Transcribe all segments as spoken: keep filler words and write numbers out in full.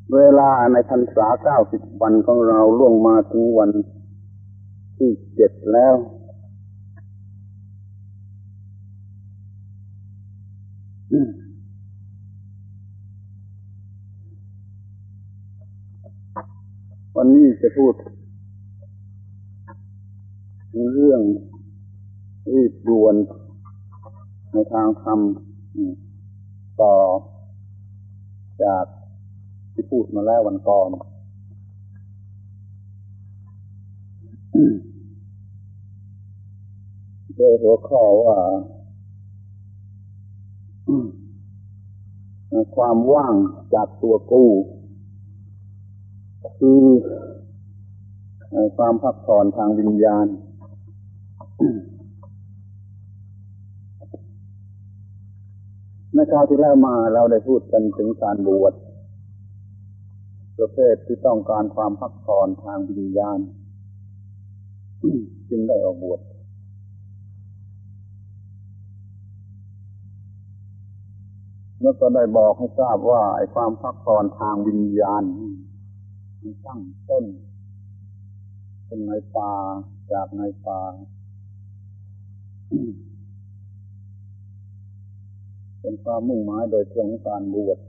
เวลาในพรรษาเก้าสิบวันของเราล่วงมาถึงวันที่เจ็ดแล้ววันนี้จะพูดถึงเรื่องรีบด่วนในทางธรรมต่อจากที่พูดมาแล้ววันก่อนโดยหัวข้อว่าความว่างจากตัวกูคือความพักผ่อนทางวิญญาณในคราวที่แล้วมาเราได้พูดกันถึงการบวชประเภทที่ต้องการความพักผ่อนทางวิญญาณจึงได้ออกบวชแล้วก็ได้บอกให้ทราบว่าไอ้ความพักผ่อนทางวิญญาณมันตั้งต้นเป็นในป่าจากในป่าเป็นความมุ่งหมายโดยตรงของการบวช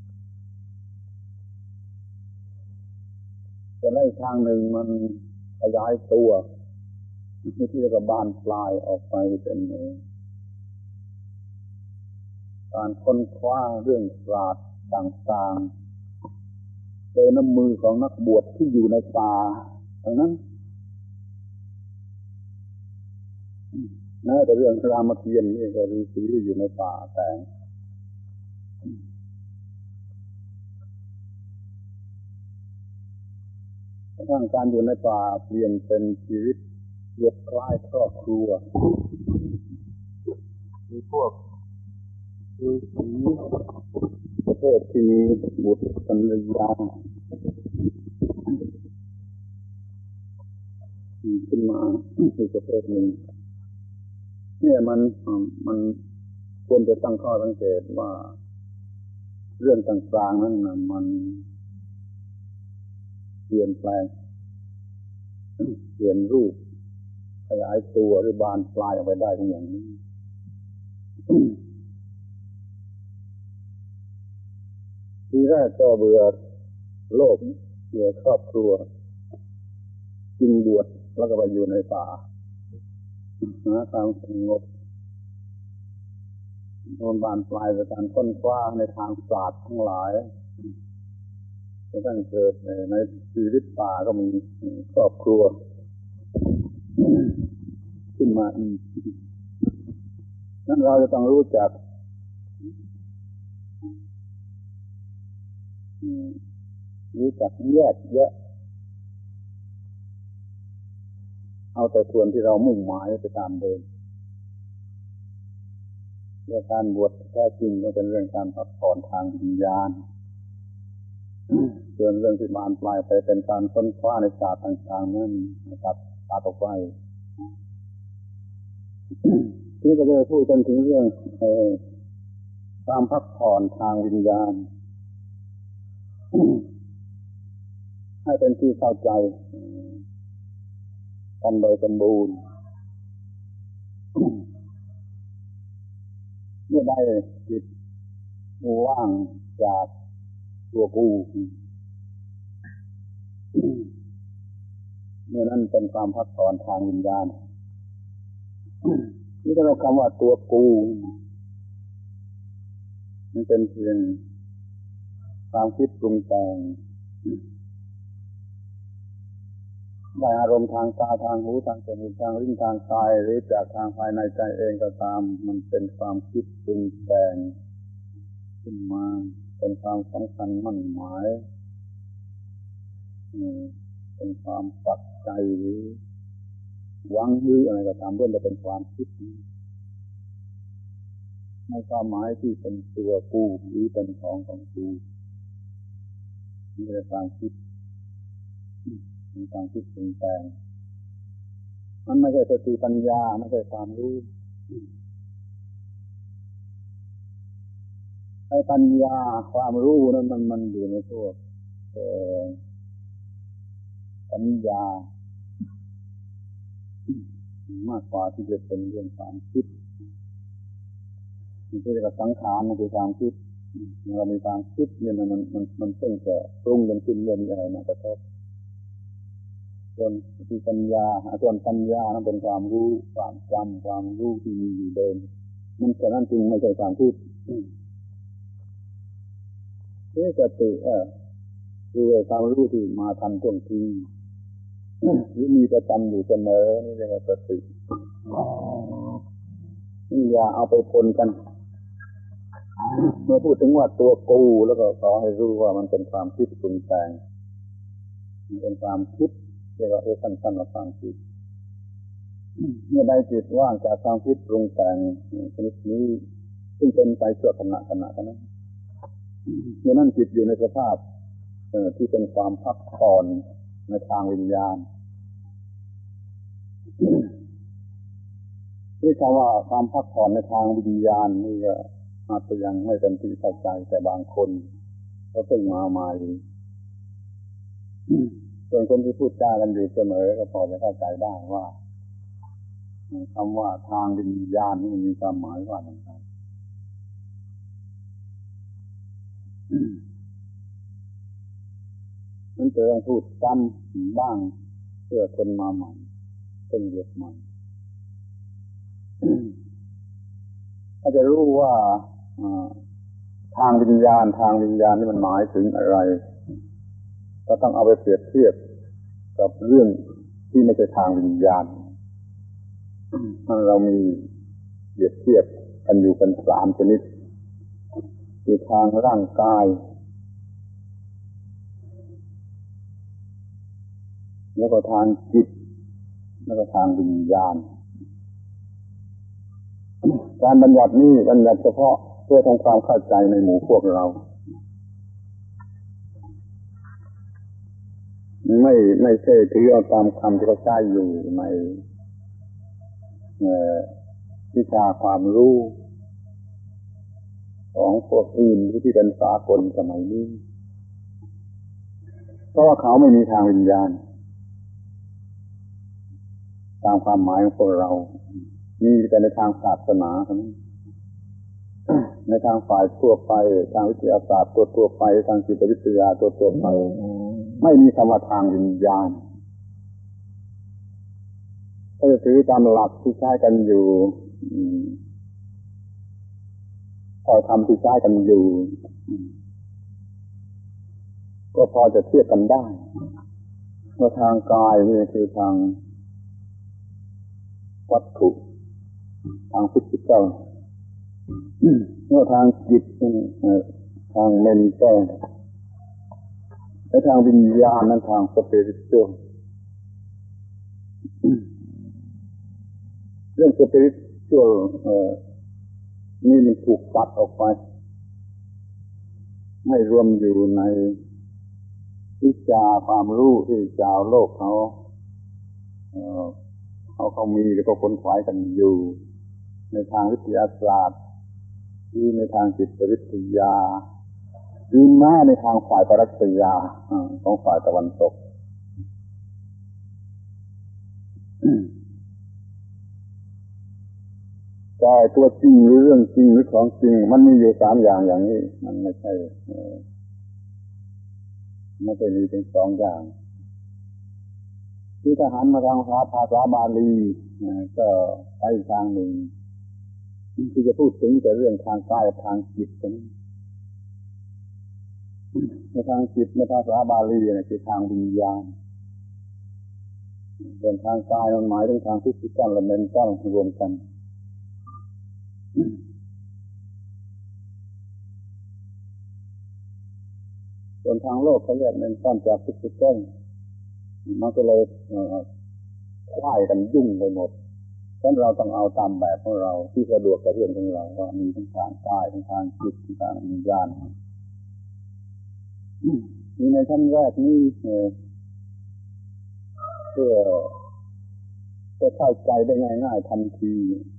แต่ในทางหนึ่งมันขยายตัวที่จะบานปลายออกไปเป็นการค้นคว้าเรื่องศาสตร์ต่างๆโดยน้ำมือของนักบวชที่อยู่ในป่าดังนั้นแม้แต่เรื่องรามเกียรติ์นี่ก็ฤาษีอยู่ในป่าแต่ทางการอยู่ในป่าเปลี่ยนเป็นชีวิตเรียบคล้ายครอบครัวมีพวกฤาษีประเภทที่มีบุตรภรรยาขึ้นมาอีกประเภทหนึ่งเนี่ยมันมันควรจะตั้งข้อสังเกตว่าเรื่องต่างๆนั้นนะมันเปลี่ยนแปลงเปลี่ยนรูปขยายตัวหรือบานปลายออกไปได้ทั้งอย่างนี้ทีแรกก็เบื่อโลกเบื่อครอบครัวจึงบวชแล้วก็ไปอยู่ในป่าหาความสงบโดนบานปลายจากการค้นคว้าในทางศาสตร์ทั้งหลายจนตั้งเกิดในชีวิตป่าก็มีครอบครัวขึ้นมาอีกนั้นเราจะต้องรู้จักรู้จักแยกแยะเอาแต่ส่วนที่เรามุ่งหมายไปตามเดิมเรื่องการบวชแท้จริงก็เป็นเรื่องการพักผ่อนทางวิญญาณส่วนเรื่องที่บานปลายไปเป็นการค้นคว้าในศาสตร์ต่างๆนั่นนะครับตัดออกไปที่เราจะพูดกันถึงเรื่องความพักผ่อนทางวิญญาณให้เป็นที่เข้าใจกันโดยสมบูรณ์เมื่อได้จิตว่างจากตัวกูเมื่อนั้นเป็นความพักผ่อนทางวิญญาณนี่ถ้าเราคำว่าตัวกูมันเป็นเพียงความคิดปรุงแต่งได้อารมณ์ทางตาทางหูทางจมูกทางลิ้นทางกายหรือจากทางภายในใจเองก็ตามมันเป็นความคิดปรุงแต่งขึ้นมาเป็นความสำคัญมั่นหมายเป็นความปักใจหรือหวังหรืออะไรก็ตามล้วนแต่เป็นความคิดในความหมายที่เป็นตัวกูหรือเป็นของของกูนี่เป็นความคิดเป็นความคิดปรุงแต่งมันไม่ใช่สติปัญญาไม่ใช่ความรู้ไอ้ปัญญาความรู้นั้นมันมันอยู่ในพวกเอ่อปัญญามากกว่าที่จะเป็นเรื่องความคิดที่เรียกว่าสังขารมันคือความคิดเรามีความคิดเนี่ยมันมันมันมันเพิ่งจะปรุงกันขึ้นเมื่อมีอะไรมากระทบส่วนที่ปัญญาส่วนปัญญานั้นเป็นความรู้ความจำความรู้ที่มีอยู่เดิมมันฉะนั้นจึงไม่ใช่ความคิดนี่สติเออคือความรู้ที่มาทันท่วงทีหรือมีประจำอยู่เสมอนี่เรียกว่าสตินี่อย่าเอาไปปนกันเมื่อพูดถึงว่าตัวกูแล้วก็ขอให้รู้ว่ามันเป็นความคิดปรุงแต่งมันเป็นความคิดเรียกว่าเออสั้นๆว่าความคิดเมื่อใดจิตว่างจากความคิดปรุงแต่งชนิดนี้ซึ่งเป็นไปชั่วขณะขณะนั้นเมื่อนั้นจิตอยู่ในสภาพที่เป็นความพักผ่อนในทางวิญญาณที่คำว่าความพักผ่อนในทางวิญญาณนี่ก็อาจจะยังไม่เป็นที่เข้าใจแต่บางคนก็เพิ่งมาใหม่ส่วนคนที่พูดจากันอยู่เสมอก็พอจะเข้าใจได้ว่าคำว่าทางวิญญาณนี่มันมีความหมายว่าอย่างไรมันจะต้องพูดซ้ำบ้างเพื่อคนมาใหม่เพิ่งบวชใหม่ถ้าจะรู้ว่าทางวิญญาณทางวิญญาณนี่มันหมายถึงอะไรก็ต้องเอาไปเปรียบเทียบกับเรื่องที่ไม่ใช่ทางวิญญาณเรามีเปรียบเทียบกันอยู่เป็นสามชนิดคือทางร่างกายแล้วก็ทางจิตแล้วก็ทางวิญญาณการบัญญัตินี้บัญญัติเฉพาะเพื่อทำความเข้าใจในหมู่พวกเราไม่ไม่ใช่ถือเอาตามคำที่เขาใช้อยู่ในวิชาความรู้ของพวกอื่นที่เป็นสากลสมัยนี้เพราะว่าเขาไม่มีทางวิญญาณตามความหมายของพวกเรามีแต่ในทางศาสนาเท่านั้นในทางฝ่ายทั่วไปทางวิทยาศาสตร์ตัวทั่วไปทางจิตวิทยาตัวทั่วไปไม่มีคำว่าทางวิญญาณถ้าจะถือตามหลักที่ใช้กันอยู่พอทำที่ใช้กันอยู่ก็พอจะเทียบกันได้ว่าทางกายนี่คือทางวัตถุทางฟิสิกส์เมื่อทางจิตทางเมนเตอร์และทางวิญญาณนั้นทางสปิริตวลเรื่องสปิริตวลนี่มันถูกตัดออกไปไม่รวมอยู่ในวิชาความรู้ที่ชาวโลกเขาเขาเขามีแล้วก็ค้นคว้ากันอยู่ในทางวิทยาศาสตร์หรือในทางจิตวิทยาหรือแม้ในทางฝ่ายปรัชญาของฝ่ายตะวันตกแต่ตัวจริงหรือเรื่องจริงหรือของจริงมันมีอยู่สามอย่างอย่างนี้มันไม่ใช่ไม่ใช่มีเป็นสองอย่างที่ทหารมาทางภาษาบาลีก็ไปทางหนึ่งคือจะพูดถึงแต่เรื่องทางกายทางจิตนั้นในทางจิตในภาษาบาลีเนี่ยคือทางวิญญาณส่วนทางกายมันหมายถึงทางฟิสิกส์และเมนตัลรวมกันส่วนทางโลกเขาเรียกเมนตัลจากฟิสิกส์มันก็เลยคว้ากันยุ่งไปหมดฉะนั้นเราต้องเอาตามแบบของเราที่สะดวกกับเรื่องของเราว่ามีทั้งทางกายทั้งทางจิตทั้งทางวิญญาณมีในชั้นแรกนี้เพื่อจะเข้าใจได้ง่ายๆทันที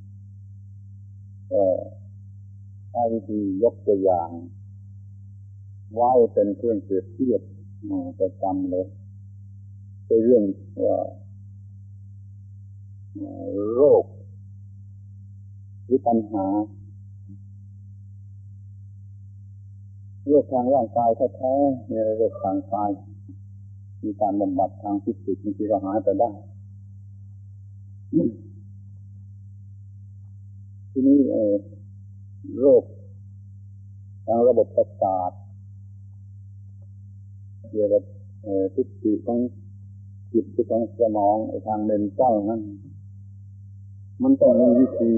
ก็ใช้วิธียกตัวอย่างไว้เป็นเครื่องเปรียบเทียบประจำเลยเป็นเรื่องว่าโรคหรือปัญหาโรคทางร่างกายแท้ๆเนี่ยโรคทางกายมีการบำบัดทางจิตจิตบางทีก็หายไปได้ทีนี้โรคทางระบบประสาทเกี่ยวกับพฤติกรรมของจิตของสมองทางเมนเตอร์นั้นมันต้องมีวิธี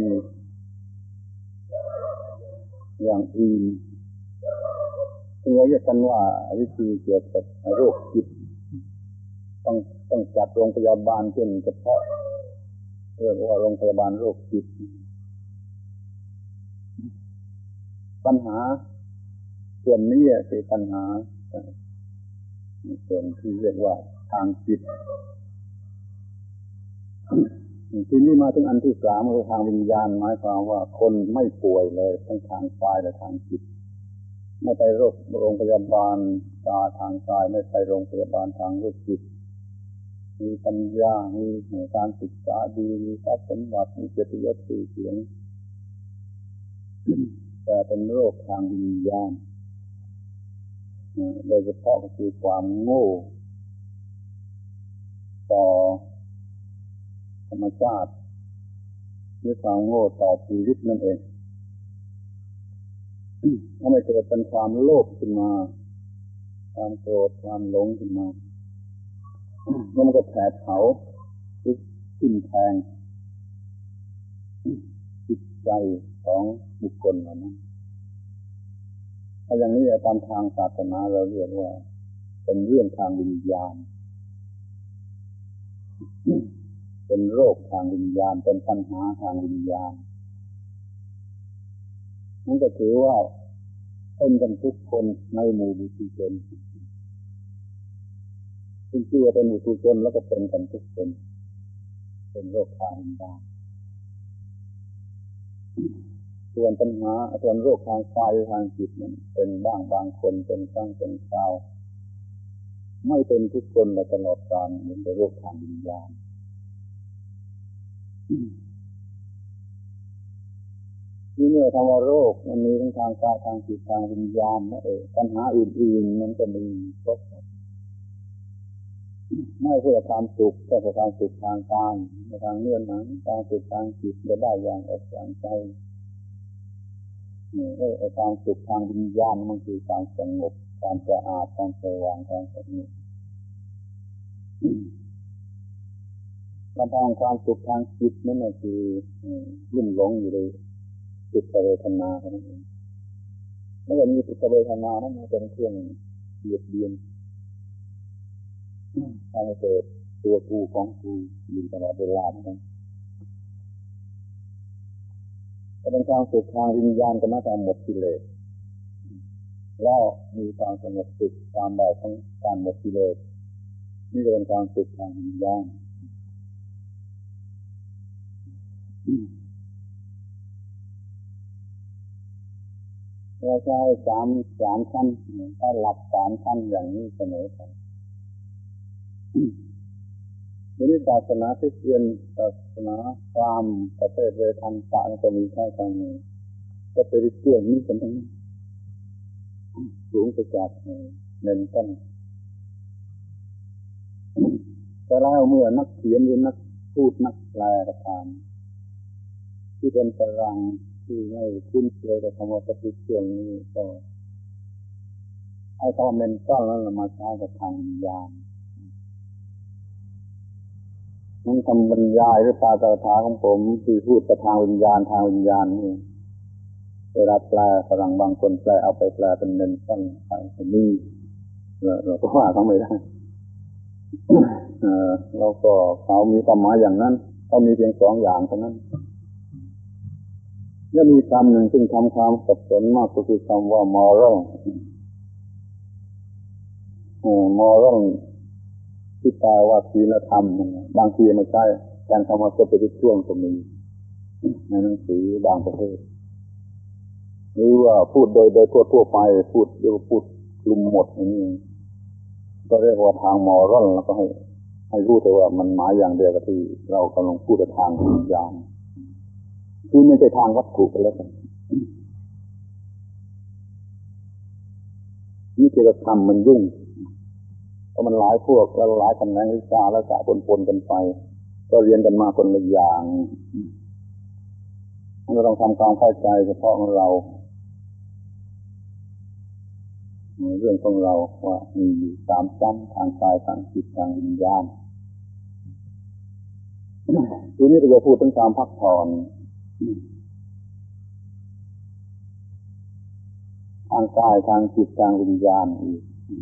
อย่างอื่นซึ่งเราเรียกกันว่าวิธีเกี่ยวกับโรคจิตต้องต้องจัดโรงพยาบาลขึ้นเฉพาะเรียกว่าโรงพยาบาลโรคจิตปัญหาส่วนนี้คือปัญหาส่วนที่เรียกว่าทางจิตทีนี้มาถึงอันที่สามคือทางวิญญาณหมายความว่าคนไม่ป่วยเลยทั้งทางกายและทางจิตไม่ไปโรคโรงพยาบาลตาทางกายไม่ไปโรงพยาบาลทางโรคจิตมีปัญญามีการศึกษาดีมีทรัพย์สมบัติมีเกียรติยศชื่อเสียงแต่เป็นโรคทางวิญญาณโดยเฉพาะก็คือความโง่ต่อธรรมชาติหรือความโง่ต่อชีวิตนั่นเองถ้าไม่เกิดเป็นความโลภขึ้นมาความโกรธความหลงขึ้นมาแล้วมันก็แผดเผาทิ่มแทงจิตใจของบุคคลเหล่านั้นถ้าอย่างนี้ตามทางศาสนาเราเรียกว่าเป็นเรื่องทางวิญญาณเป็นโรคทางวิญญาณเป็นปัญหาทางวิญญาณนั่นก็ถือว่าเป็นกันทุกคนในหมู่บุตุชนซึ่งชื่อว่าเป็นบุตุชนแล้วก็เป็นกันทุกคนเป็นโรคทางวิญญาณส่วนปัญหาส่วนโรคทางกายทางจิตนั้นเป็นบ้างบางคนเป็นครั้งเป็นคราวไม่เป็นทุกคนและตลอดกาลเหมือนกับโรคทางวิญญาณนี่เมื่อคำว่าโรคมันมีทั้งทางกายทางจิตทางวิญญาณนะเออปัญหาอื่นๆมันก็มีครบไม่เพื่อความสุขก็เพื่อความสุขทางกายทางเนื้อหนังความสุขทางจิตจะได้อย่างอกอย่างใจเออความสุขทางวิญญาณมันคือความสงบความสะอาดความสว่างความสงบลำพังความสุขทางจิตนั่นก็คือลุ่มหลงอยู่ในสุขเวทนาเท่านั้นเองแล้วก็มีสุขเวทนานั้นเป็นเครื่องเบียดเบียนทำให้เกิดตัวกูของกูอยู่ตลอดเวลาเหมือนกันแต่เป็นความสุขทางวิญญาณก็น่าจะหมดกิเลสแล้วมีความสงบสุขตามแบบของการหมดกิเลสนี่ก็เป็นความสุขทางวิญญาณเราใช้สามสามขั้นถ้าหลับสามขั้นอย่างนี้เสมอไปทีนี้ศาสนาคริสเตียนศาสนาพราหมณ์ประเภทเวทันตะก็มีใช้ทางนี้ก็เป็นเรื่องนี้กันทั้งนั้นสูงไปจากเน้นต้นแต่แล้วเมื่อนักเขียนหรือนักพูดนักแปลก็ตามที่เป็นฝรั่งที่ไม่คุ้นเคยกับคำว่าปฏิเสธนี้ก็เอาคำว่าเมนตัลนั้นมาใช้กับทางวิญญาณนั่นคำบรรยายหรือปาฐกถาของผมที่พูดกับทางวิญญาณทางวิญญาณนี่เวลาแปลฝรั่งบางคนแปลเอาไปแปลเป็นเมนตัลไปคนนี้เราก็ว่าเขาไม่ได้แล้วก็เขามีความหมายอย่างนั้นเขามีเพียงสองอย่างเท่านั้นและมีคำหนึ่งซึ่งทำความสับสนมากก็คือคำว่า moral moral ที่แปลว่าศีลธรรมบางทีไม่ใช่การคำว่า spiritual ก็มีในหนังสือบางประเภทหรือว่าพูดโดยโดยทั่วๆไปพูดเรียกว่าพูดกลุ่มหมดอย่างนี้ก็เรียกว่าทางมอรัลแล้วก็ให้ให้รู้แต่ว่ามันหมายอย่างเดียวกับที่เรากำลังพูดถึงทางวิญญาณคือไม่ใช่ทางวัตถุแล้วกันนี่เกี่ยวกับธรรมมันยุ่งเพราะมันหลายพวกแล้วหลายตำแหน่งวิชาแล้วสายปนๆกันไปก็เรียนกันมาคนละอย่างเราต้องทำความเข้าใจเฉพาะของเราเรื่องของเราว่ามีอยู่สามชั้นทางกายทางจิตทางวิญญาณทีนี้เราจะพูดถึงการพักผ่อนทางกายทางจิตทางวิญญาณอีก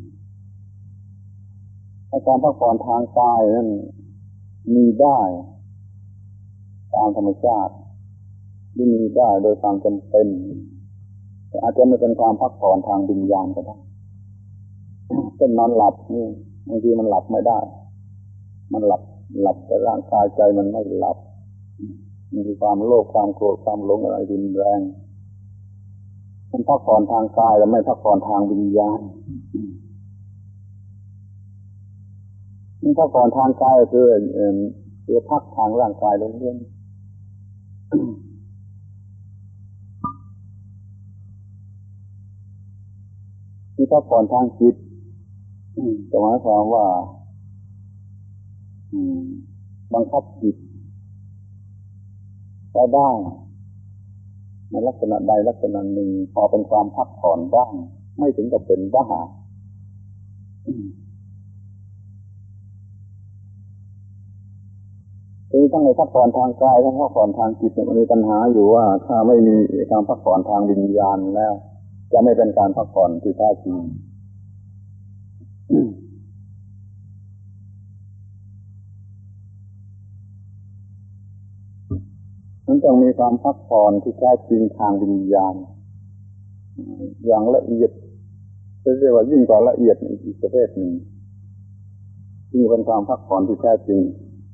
การพักผ่อนทางกายนั้นมีได้ตามธรรมชาติที่มีได้โดยความจำเป็นแต่อาจจะไม่เป็นความพักผ่อนทางวิญญาณก็ได้เช่นนอนหลับนี่บางทีมันหลับไม่ได้มันหลับหลับแต่ร่างกายใจมันไม่หลับมีความโลภความโกรธความหลงอะไรรุนแรงมันพักผ่อนทางกายแล้วไม่พักผ่อนทางวิญญาณมันพักผ่อนทางกายคือเอ่อคือพักทางร่างกายล้วนๆที่พักผ่อนทางจิตจะหมายความว่าบังคับจิตก็ได้ในลักษณะใดลักษณะหนึ่งพอเป็นความพักผ่อนบ้างไม่ถึงกับเป็นบ้าคือทั้งในพักผ่อนทางกายทั้งพักผ่อนทางจิตมันมีปัญหาอยู่ว่าถ้าไม่มีการพักผ่อนทางวิญญาณแล้วจะไม่เป็นการพักผ่อนที่แท้จริงมันต้องมีความพักผ่อนที่แท้จริงทางวิญญาณอย่างละเอียดเรียกว่ายิ่งกว่าละเอียดอีกประเภทหนึ่งที่เป็นความพักผ่อนที่แท้จริง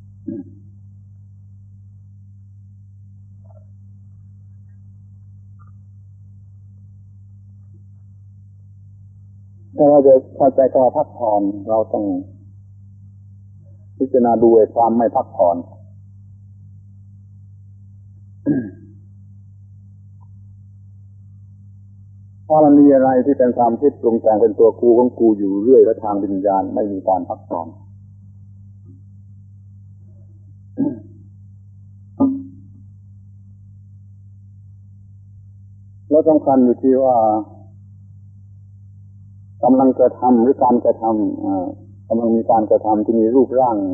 ถ้าเราจะเข้าใจคำว่าพักผ่อนเราต้องพิจารณาดูความไม่พักผ่อนเพราะมันมีอะไรที่เป็นความคิดปรุงแต่งเป็นตัวกูของกูอยู่เรื่อยและทางวิญญาณไม่มีการพักผ่อนแล้วสำคัญอยู่ที่ว่ากำลังกระทำหรือการกระทำกำลังมีการกระทำที่มีรูปร่าง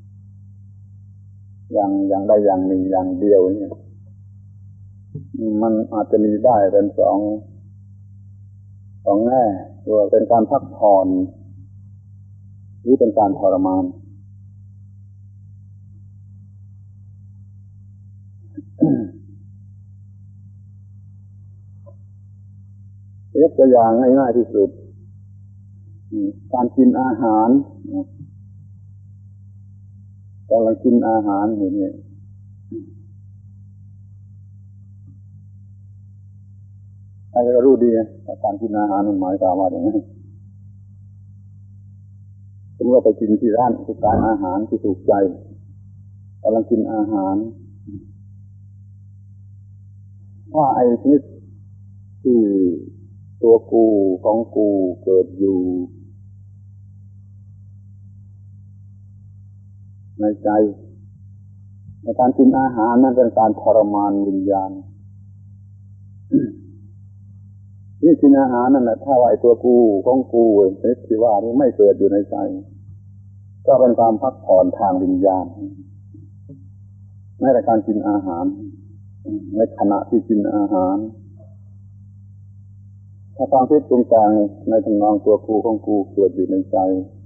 อย่างอย่างใดอย่างหนึ่งอย่างเดียวเนี่ยมันอาจจะมีได้เป็นสองสองแง่ตัวเป็นการพักผ่อนหรือเป็นการทรมานยกตัวอย่างง่ายๆที่สุดการกินอาหารกำลังกินอาหารอยู่เนี่ยใครก็รู้ดีนะการกินอาหารมันหมายความว่าอย่างไรสมมติว่าไปกินที่ร้านที่ร้านอาหารที่ถูกใจกำลังกินอาหารว่าไอ้ที่ที่ตัวกูของกูเกิดอยู่ในใจในการกินอาหารนั่นเป็นการทรมานวิญญาณนี่กินอาหารนั่นแหละถ้าว่าไอ้ตัวกูของกูไอ้ที่ว่านี่ไม่เกิดอยู่ในใจก็เป็นความพักผ่อนทางวิญญาณในการกินอาหารในขณะที่กินอาหารถ้าความคิดปรุงแต่งในทำนองตัวกูของกูเกิดอยู่ในใจ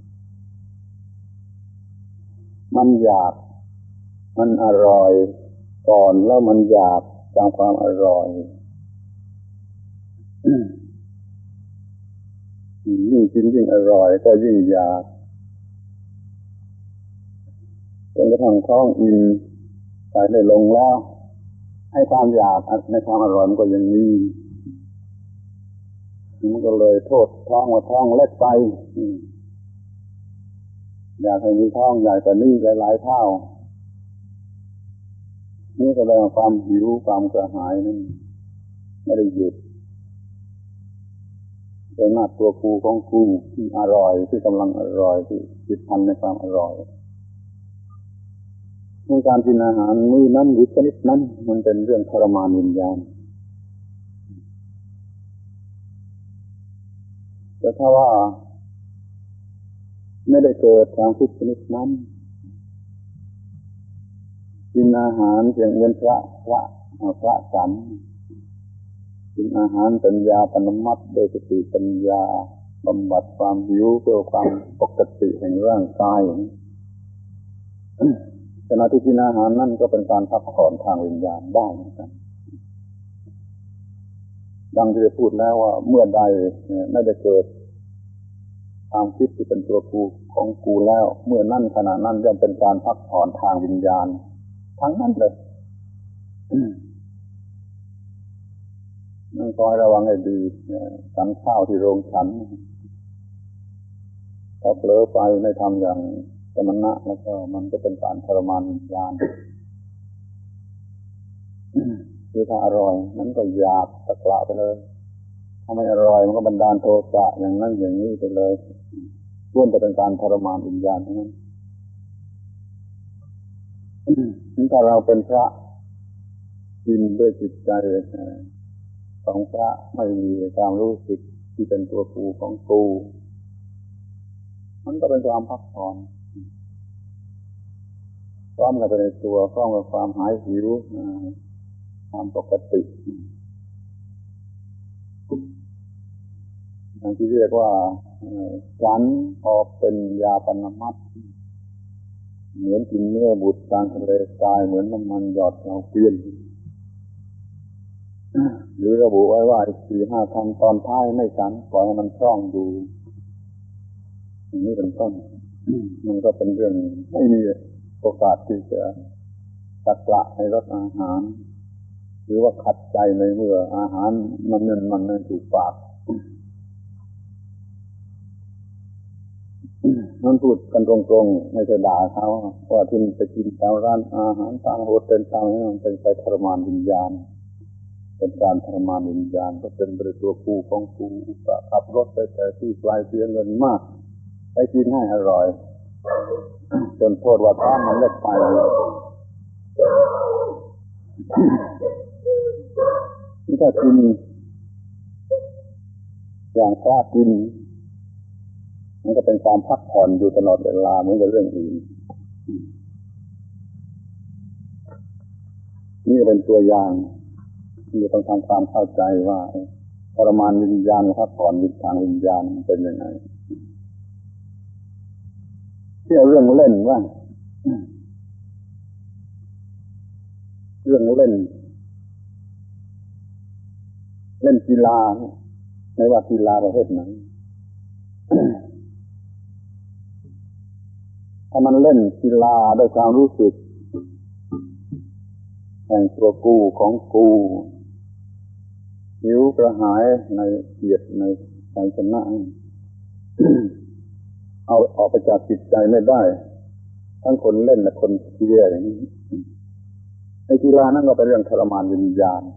มันอยากมันอร่อยก่อนแล้วมันอยากตามความอร่อยยิ่งกินยิ่งอร่อยก็ยิ่งอยากจนกระทั่งท้องอิ่มใส่ได้ลงแล้วให้ความอยากในความอร่อยมันก็ยังมีมันก็เลยโทษท้องว่าท้องเล็กไปอยากให้มีท้องใหญ่กว่านี้หลายๆเท่านี่แสดงความหิวความกระหายนั้นไม่ได้หยุดเรื่องหน้าตัวกูของกูที่อร่อยที่กำลังอร่อยที่ติดพันในความอร่อยในการกินอาหารมื้อนั้นหรือชนิดนั้นมันเป็นเรื่องทรมานวิญญาณแต่ถ้าว่าไม่ได้เกิดความคิดชนิดนั้นกินอาหารเพียงเหมือนพระพระพระฉันกินอาหารเป็นยาปนมัตโดยสติปัญญาบำบัดความหิวเพื่อความปกติแห่งร่างกายขณะที่กินอาหารนั่นก็เป็นการพักผ่อนทางวิญญาณได้เหมือนกันดังที่ได้พูดแล้วว่าเมื่อใดไม่ได้เกิดความคิดที่เป็นตัวกูของกูแล้วเมื่อนั่นขณะนั้นย่อมเป็นการพักผ่อนทางวิญญาณทั้งนั้นเลยนั่นคอยระวังให้ดีฉันข้าวที่โรงฉันถ้าเผลอไปไม่ทำอย่างสมณะแล้วก็มันก็เป็นการทรมานวิญญาณคือถ้าอร่อยนั้นก็อยากตะกละไปเลยถ้าไม่อร่อยมันก็บันดาลโทสะอย่างนั้นอย่างนี้ไปเลยล้วนแต่เป็นการทรมานวิญญาณทั้งนั้นถ้าเราเป็นพระกินด้วยจิตใจของพระไม่มีความรู้สึกที่เป็นตัวกูของกูมันก็เป็นความพักผ่อนพร้อมกับในตัวพร้อมกับความหายหิวความปกติอย่างที่เรียกว่าฉันพอเป็นยาปนมัตถ์เหมือนกินเนื้อบุตรกลางทะเลทรายเหมือนน้ำมันหยอดเราเปลี่ยนหรือระบุไว้ว่าสี่ห้าคำตอนท้ายไม่ฉันปล่อยให้มันคล่องดูอย่างนี้เป็นต้นมันก็เป็นเรื่องไม่มีโอกาสที่จะตัดละในรสอาหารหรือว่าขัดใจในเมื่ออาหารมันเน้นมันไม่ถูกปากนั่นพูดกันตรงๆไม่ใช่ด่าเขาว่าที่ไปกินตามร้านอาหารตามโฮเทลตามนี้มันเป็นไปทรมานวิญญาณเป็นการทรมานวิญญาณก็เป็นบริตัวกูของกูขับรถไปแต่ที่ปลายเสียเงินมากไปกินให้อร่อยจนโทษว่าท้องมันเล็กไปนี่ถ้ากินอย่างกล้ากินมันก็เป็นความพักผ่อนอยู่ตลอดเวลาเหมือนกับเรื่องอื่นนี่เป็นตัวอย่างที่ต้องทำความเข้าใจว่าทรมานวิญญาณพักผ่อนวิทางวิญญาณเป็นยังไงที่เอาเรื่องเล่นว่าเรื่องเล่นเล่นกีฬาไม่ว่ากีฬาประเภทไหนถ้ามันเล่นกีฬาด้วยความรู้สึกแห่งตัวกูของกูหิวกระหายในเกียรติในชัยชนะเอาออกไปจากจิตใจไม่ได้ทั้งคนเล่นและคนเชียร์อย่างนี้ในกีฬานั่นก็เป็นเรื่องทรมานวิญญาณ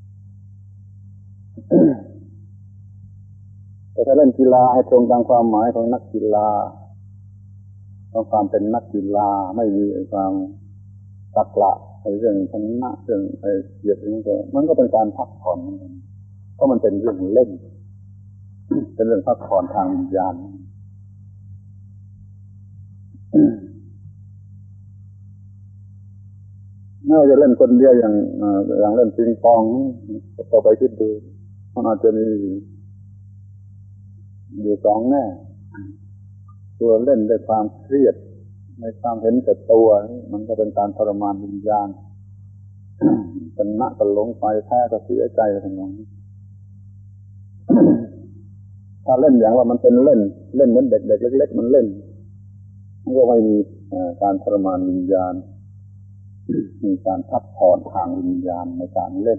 แต่ถ้าเล่นกีฬาให้ตรงตามความหมายของนักกีฬาต้องความเป็นนักกีฬาไม่มีความตักละไอ้เรื่องชนะเรื่องไอ้เกียรตินี่ก็มันก็เป็นการพักผ่อนเพราะมันเป็นเรื่องเล่นเป็นเรื่องพักผ่อนทางวิญญาณน่าจะเล่นคนเดียวอย่างอย่างเล่นปิงปองต่อไปคิดดูมันอาจจะมีอยู่สองแง่ตัวเล่นด้วยความเครียดในความเห็นแต่ตัวมันก็เป็นการทรมานวิญญาณชนะก็หลงไปแพ้ก็เสียใจทั้งนั้นถ้าเล่นอย่างว่ามันเป็นเล่นเล่นเหมือนเด็กๆเล็กๆมันเล่นมันก็ไม่มีการทรมานวิญญาณมีการพักผ่อนทางวิญญาณในการเล่น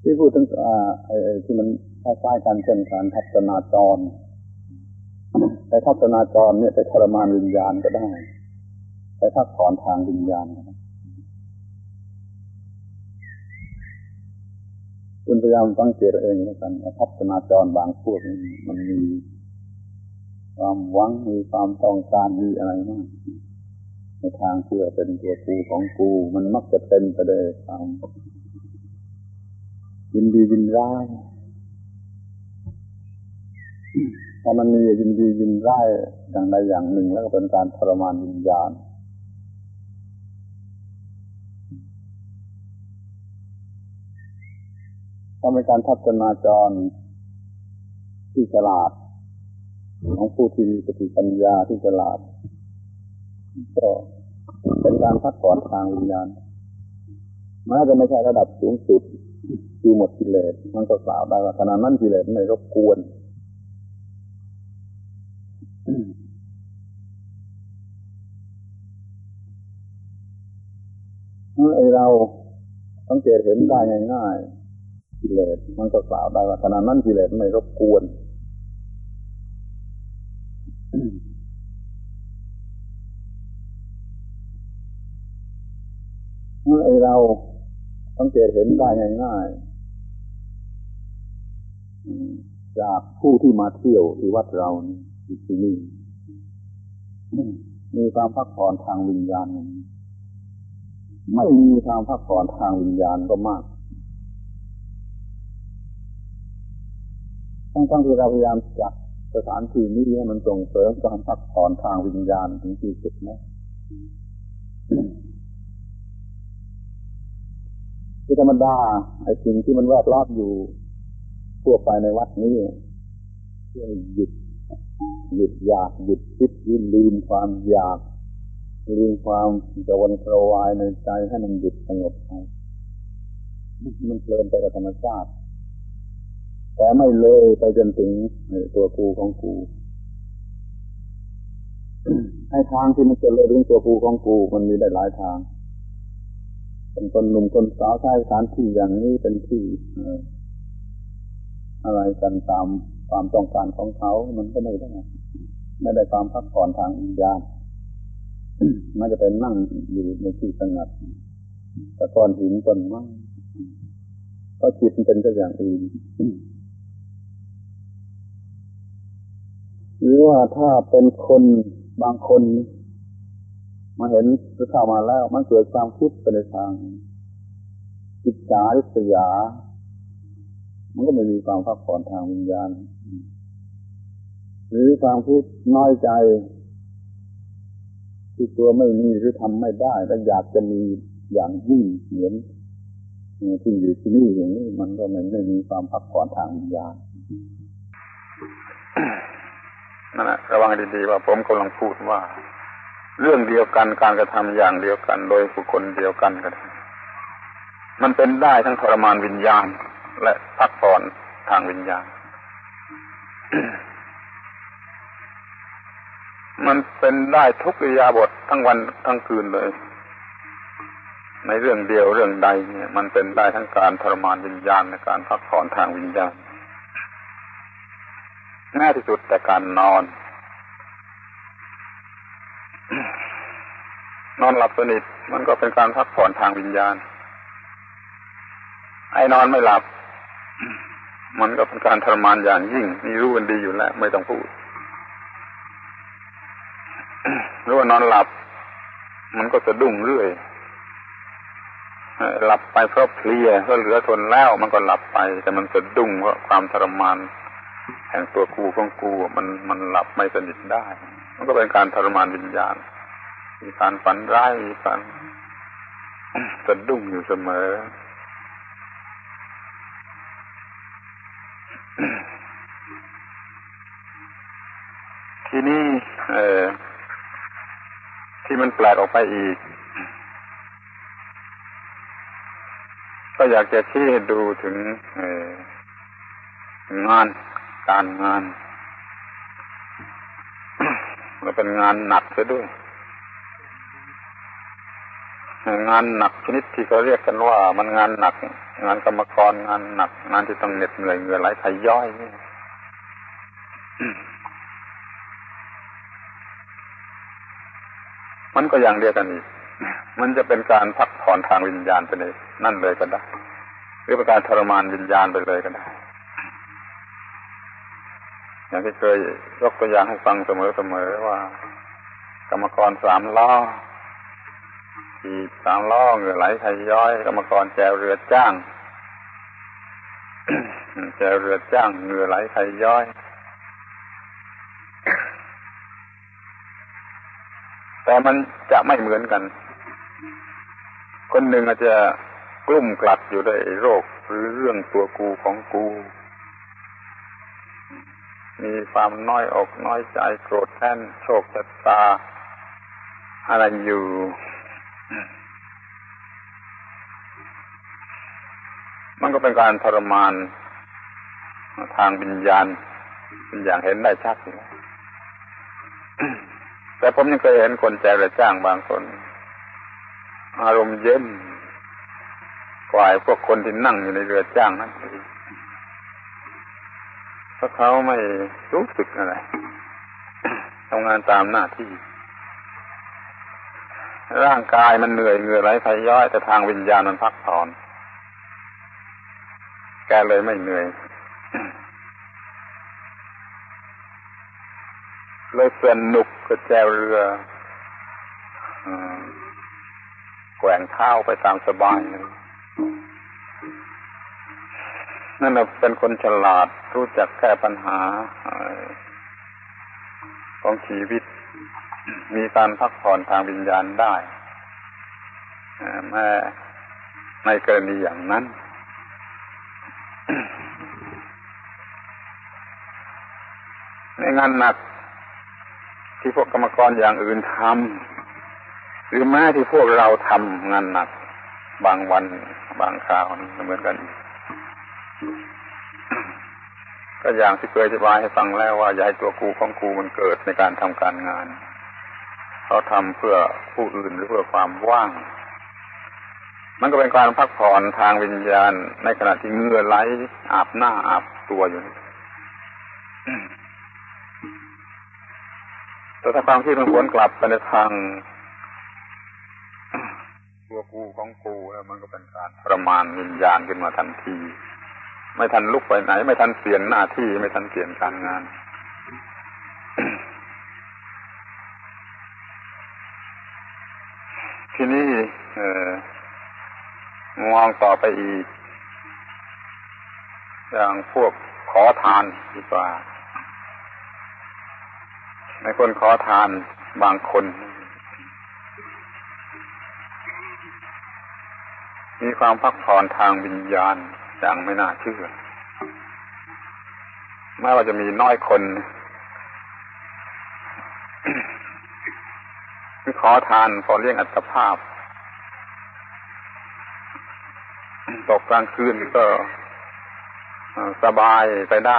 ที่พูดถึงอ่าไอ้ที่มันคล้ายๆกันเช่นการทัศนาจรแต่ทัศนาจรเนี่ยไปทรมานวิญญาณก็ได้ไปพักผ่อนทางวิญญาณนะคุณพยายามสังเกตเองแล้วกันว่าทัศนาจรบางพวกนี้มันมีความหวังมีความต้องการมีอะไรมากในทางเชื่อเป็นตัวกูของกูมันมักจะเต็มไปด้วยความยินดียินร้ายถ้ามันมียินดียินร้ายอย่างใดอย่างหนึ่งแล้วก็เป็นการทรมานวิญญาณถ้าเป็นการทัศนาจรที่ฉลาดของผู้ที่มีสติปัญญาที่ฉลาดก็เป็นการพักผ่อนทางวิญญาณแม้จะไม่ใช่ระดับสูงสุดคือหมดกิเลสมันก็กล่าวได้ว่าขณะนั้นกิเลสไม่รบกวนเมื่อเราสังเกตเห็นได้ง่ายๆกิเลสมันก็กล่าวได้ว่าขณะนั้นกิเลสไม่รบกวนเมื่อเราสังเกตเห็นได้ง่ายๆจากผู้ที่มาเที่ยวที่วัดเราที่นี่มีความพักผ่อนทางวิญญาณไม่มีความพักผ่อนทางวิญญาณก็มากทั้งๆที่เราพยายามจัดสถานที่นี้ให้มันส่งเสริมการพักผ่อนทางวิญญาณถึงที่สุดนะคือธรรมดาไอ้สิ่งที่มันแวดล้อมอยู่ทั่วไปในวัดนี้เพื่อหยุดหยุดอยากหยุดคิดลืมความอยากลืมความกระวนกระวายในใจให้มันหยุดสงบไปมันเพลินไปกับธรรมชาติแต่ไม่เลยไปจนถึงตัวกูของกูให้ทางที่มันจะเลยถึงตัวกูของกูมันมีได้หลายทางเป็นคนหนุ่มคนสาวใช้สถานที่อย่างนี้เป็นที่อะไรกันตามความต้องการของเขามันก็ไม่ได้ไม่ได้ความพักผ่อนทางวิญญาณมันจะไปนั่งอยู่ในที่สงัดแต่ก้อนหินต้นไม้ก็จิตมันเป็นแต่อย่างอื่นหรือว่าถ้าเป็นคนบางคนมาเห็นหรือเข้ามาแล้วมันเกิดความคิดไปในทางอิจฉาริษยามันก็ไม่มีความพักผ่อนทางวิญญาณหรือความคิดน้อยใจที่ตัวไม่มีหรือทำไม่ได้และอยากจะมีอย่างยิ่งเหมือนที่อยู่ที่นี่อย่างนี้มันก็ไม่ไม่มีความพักผ่อนทางวิญญาณนั่นแหละระวังดีๆว่าผมกำลังพูดว่าเรื่องเดียวกันการกระทำอย่างเดียวกันโดยบุคคลเดียวกันกันมันเป็นได้ทั้งทรมานวิญญาณและพักผ่อนทางวิญญาณ มันเป็นได้ทุกอิริยาบถทั้งวันทั้งคืนเลยในเรื่องเดียวเรื่องใดเนี่ยมันเป็นได้ทั้งการทรมานวิญญาณและการพักผ่อนทางวิญญาณแน่ที่สุดแต่การนอน นอนหลับสนิทมันก็เป็นการพักผ่อนทางวิญญาณไอ้นอนไม่หลับมันก็เป็นการทรมานอย่างยิ่งนี่รู้กันดีอยู่แล้วไม่ต้องพูดหรือว่านอนหลับมันก็จะดุ้งเรื่อยหลับไปเพราะเพลียเพราะเหลือทนแล้วมันก็หลับไปแต่มันจะดุ้งเพราะความทรมานแห่งตัวกูของกูมันมันหลับไม่สนิทได้มันก็เป็นการทรมานวิญญาณมีการฝันร้ายมีการจะดุ้งอยู่เสมอทีนี้เอ่อที่มันแปลกออกไปอีกก็อยากจะชี้ให้ดูถึงเอ่องานการงานและเป็นงานหนักซะด้วยงานหนักชนิดที่เขาเรียกกันว่ามันงานหนักงานกรรมกรงานหนักงานที่ต้องเหน็ดเหนื่อยเหงื่อไหลไขย้อยนี่มันก็อย่างเดียวกันอีกมันจะเป็นการพักผ่อนทางวิญญาณไปเลยนั่นเลยก็ได้หรือเป็นการทรมานวิญญาณไปเลยก็ได้อย่างที่เคยยกตัวอย่างให้ฟังเสมอๆว่ากรรมกรสามล้อขี่สามล้อเหงื่อไหลไขย้อยกรรมกรแจวเรือจ้าง แจวเรือจ้างเหงื่อไหลไขย้อยแต่มันจะไม่เหมือนกันคนหนึ่งอาจจะกลุ้มกลัดอยู่ด้วยโรคหรือเรื่องตัวกูของกูมีความน้อยอกน้อยใจโกรธแค้นโชคชะตาอะไรอยู่มันก็เป็นการทรมานทางวิญญาณเป็นอย่างเห็นได้ชัดอยู่แต่ผมยังเคยเห็นคนแจวเรือจ้างบางคนอารมณ์เย็นกว่าพวกคนที่นั่งอยู่ในเรือจ้างนั่นเองเพราะเขาไม่รู้สึกอะไรทำงานตามหน้าที่ร่างกายมันเหนื่อยเหงื่อไหลไขย้อยแต่ทางวิญญาณมันพักผ่อนแกเลยไม่เหนื่อยเลยสนุกกับแจวเรือแกว่งเท้าไปตามสบายเลยนั่นแหละเป็นคนฉลาดรู้จักแก้ปัญหาของชีวิตมีการพักผ่อนทางวิญญาณได้แม้ในกรณีอย่างนั้นในงานหนักที่พวกกรรมกรอย่างอื่นทำหรือแม้ที่พวกเราทำงานหนักบางวันบางคราวเหมือนกันก็อย่างที่เคยอธิบายให้ฟังแล้วว่าอย่าให้ตัวกูของกูมันเกิดในการทำการงานเขาทำเพื่อผู้อื่นหรือเพื่อความว่างมันก็เป็นการพักผ่อนทางวิญญาณในขณะที่เหงื่อไหลอาบหน้าอาบตัวอยู่แต่ถ้าความคิดมันวนกลับไปในทางตัวกูของกูแล้วมันก็เป็นการทรมานวิญญาณขึ้นมาทันทีไม่ทันลุกไปไหนไม่ทันเปลี่ยนหน้าที่ไม่ทันเปลี่ยนการงาน ทีนี้เอ่อมองต่อไปอีกอย่างพวกขอทานดีกว่าในคนขอทานบางคนมีความพักผ่อนทางวิญญาณอย่างไม่น่าเชื่อแม้ว่าจะมีน้อยคนที่ขอทานพอเลี้ยงอัตภาพตกกลางคืนก็สบายไปได้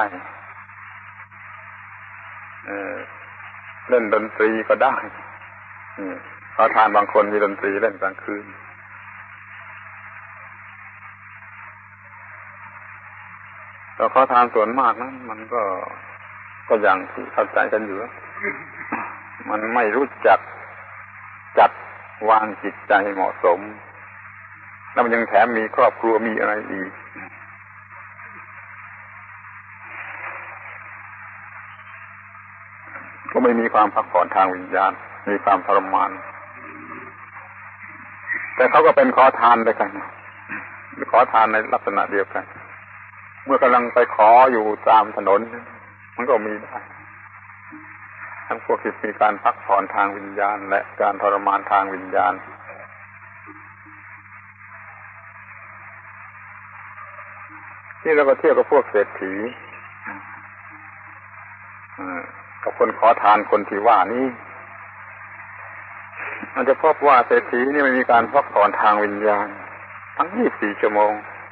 เล่นดนตรีก็ได้ขอทานบางคนมีดนตรีเล่นกลางคืนแต่ขอทานส่วนมากนั้นมันก็ก็อย่างที่เข้าใจกันอยู่มันไม่รู้จักจัดวางจิตใจให้เหมาะสมแล้วมันยังแถมมีครอบครัวมีอะไรอีกก็ไม่มีความพักผ่อนทางวิญญาณมีความทรมานแต่เขาก็เป็นขอทานด้วยกันหรือขอทานในลักษณะเดียวกันเมื่อกำลังไปขออยู่ตามถนนมันก็มีได้ทั้งพวกที่มีการพักผ่อนทางวิญญาณและการทรมานทางวิญญาณที่เราก็เทียบกับพวกเศรษฐีกับคนขอทานคนที่ว่านี้มันจะพบว่าเศรษฐีนี่ไม่มีการพักผ่อนทางวิญญาณทั้งยี่สิบสี่ชั่วโมง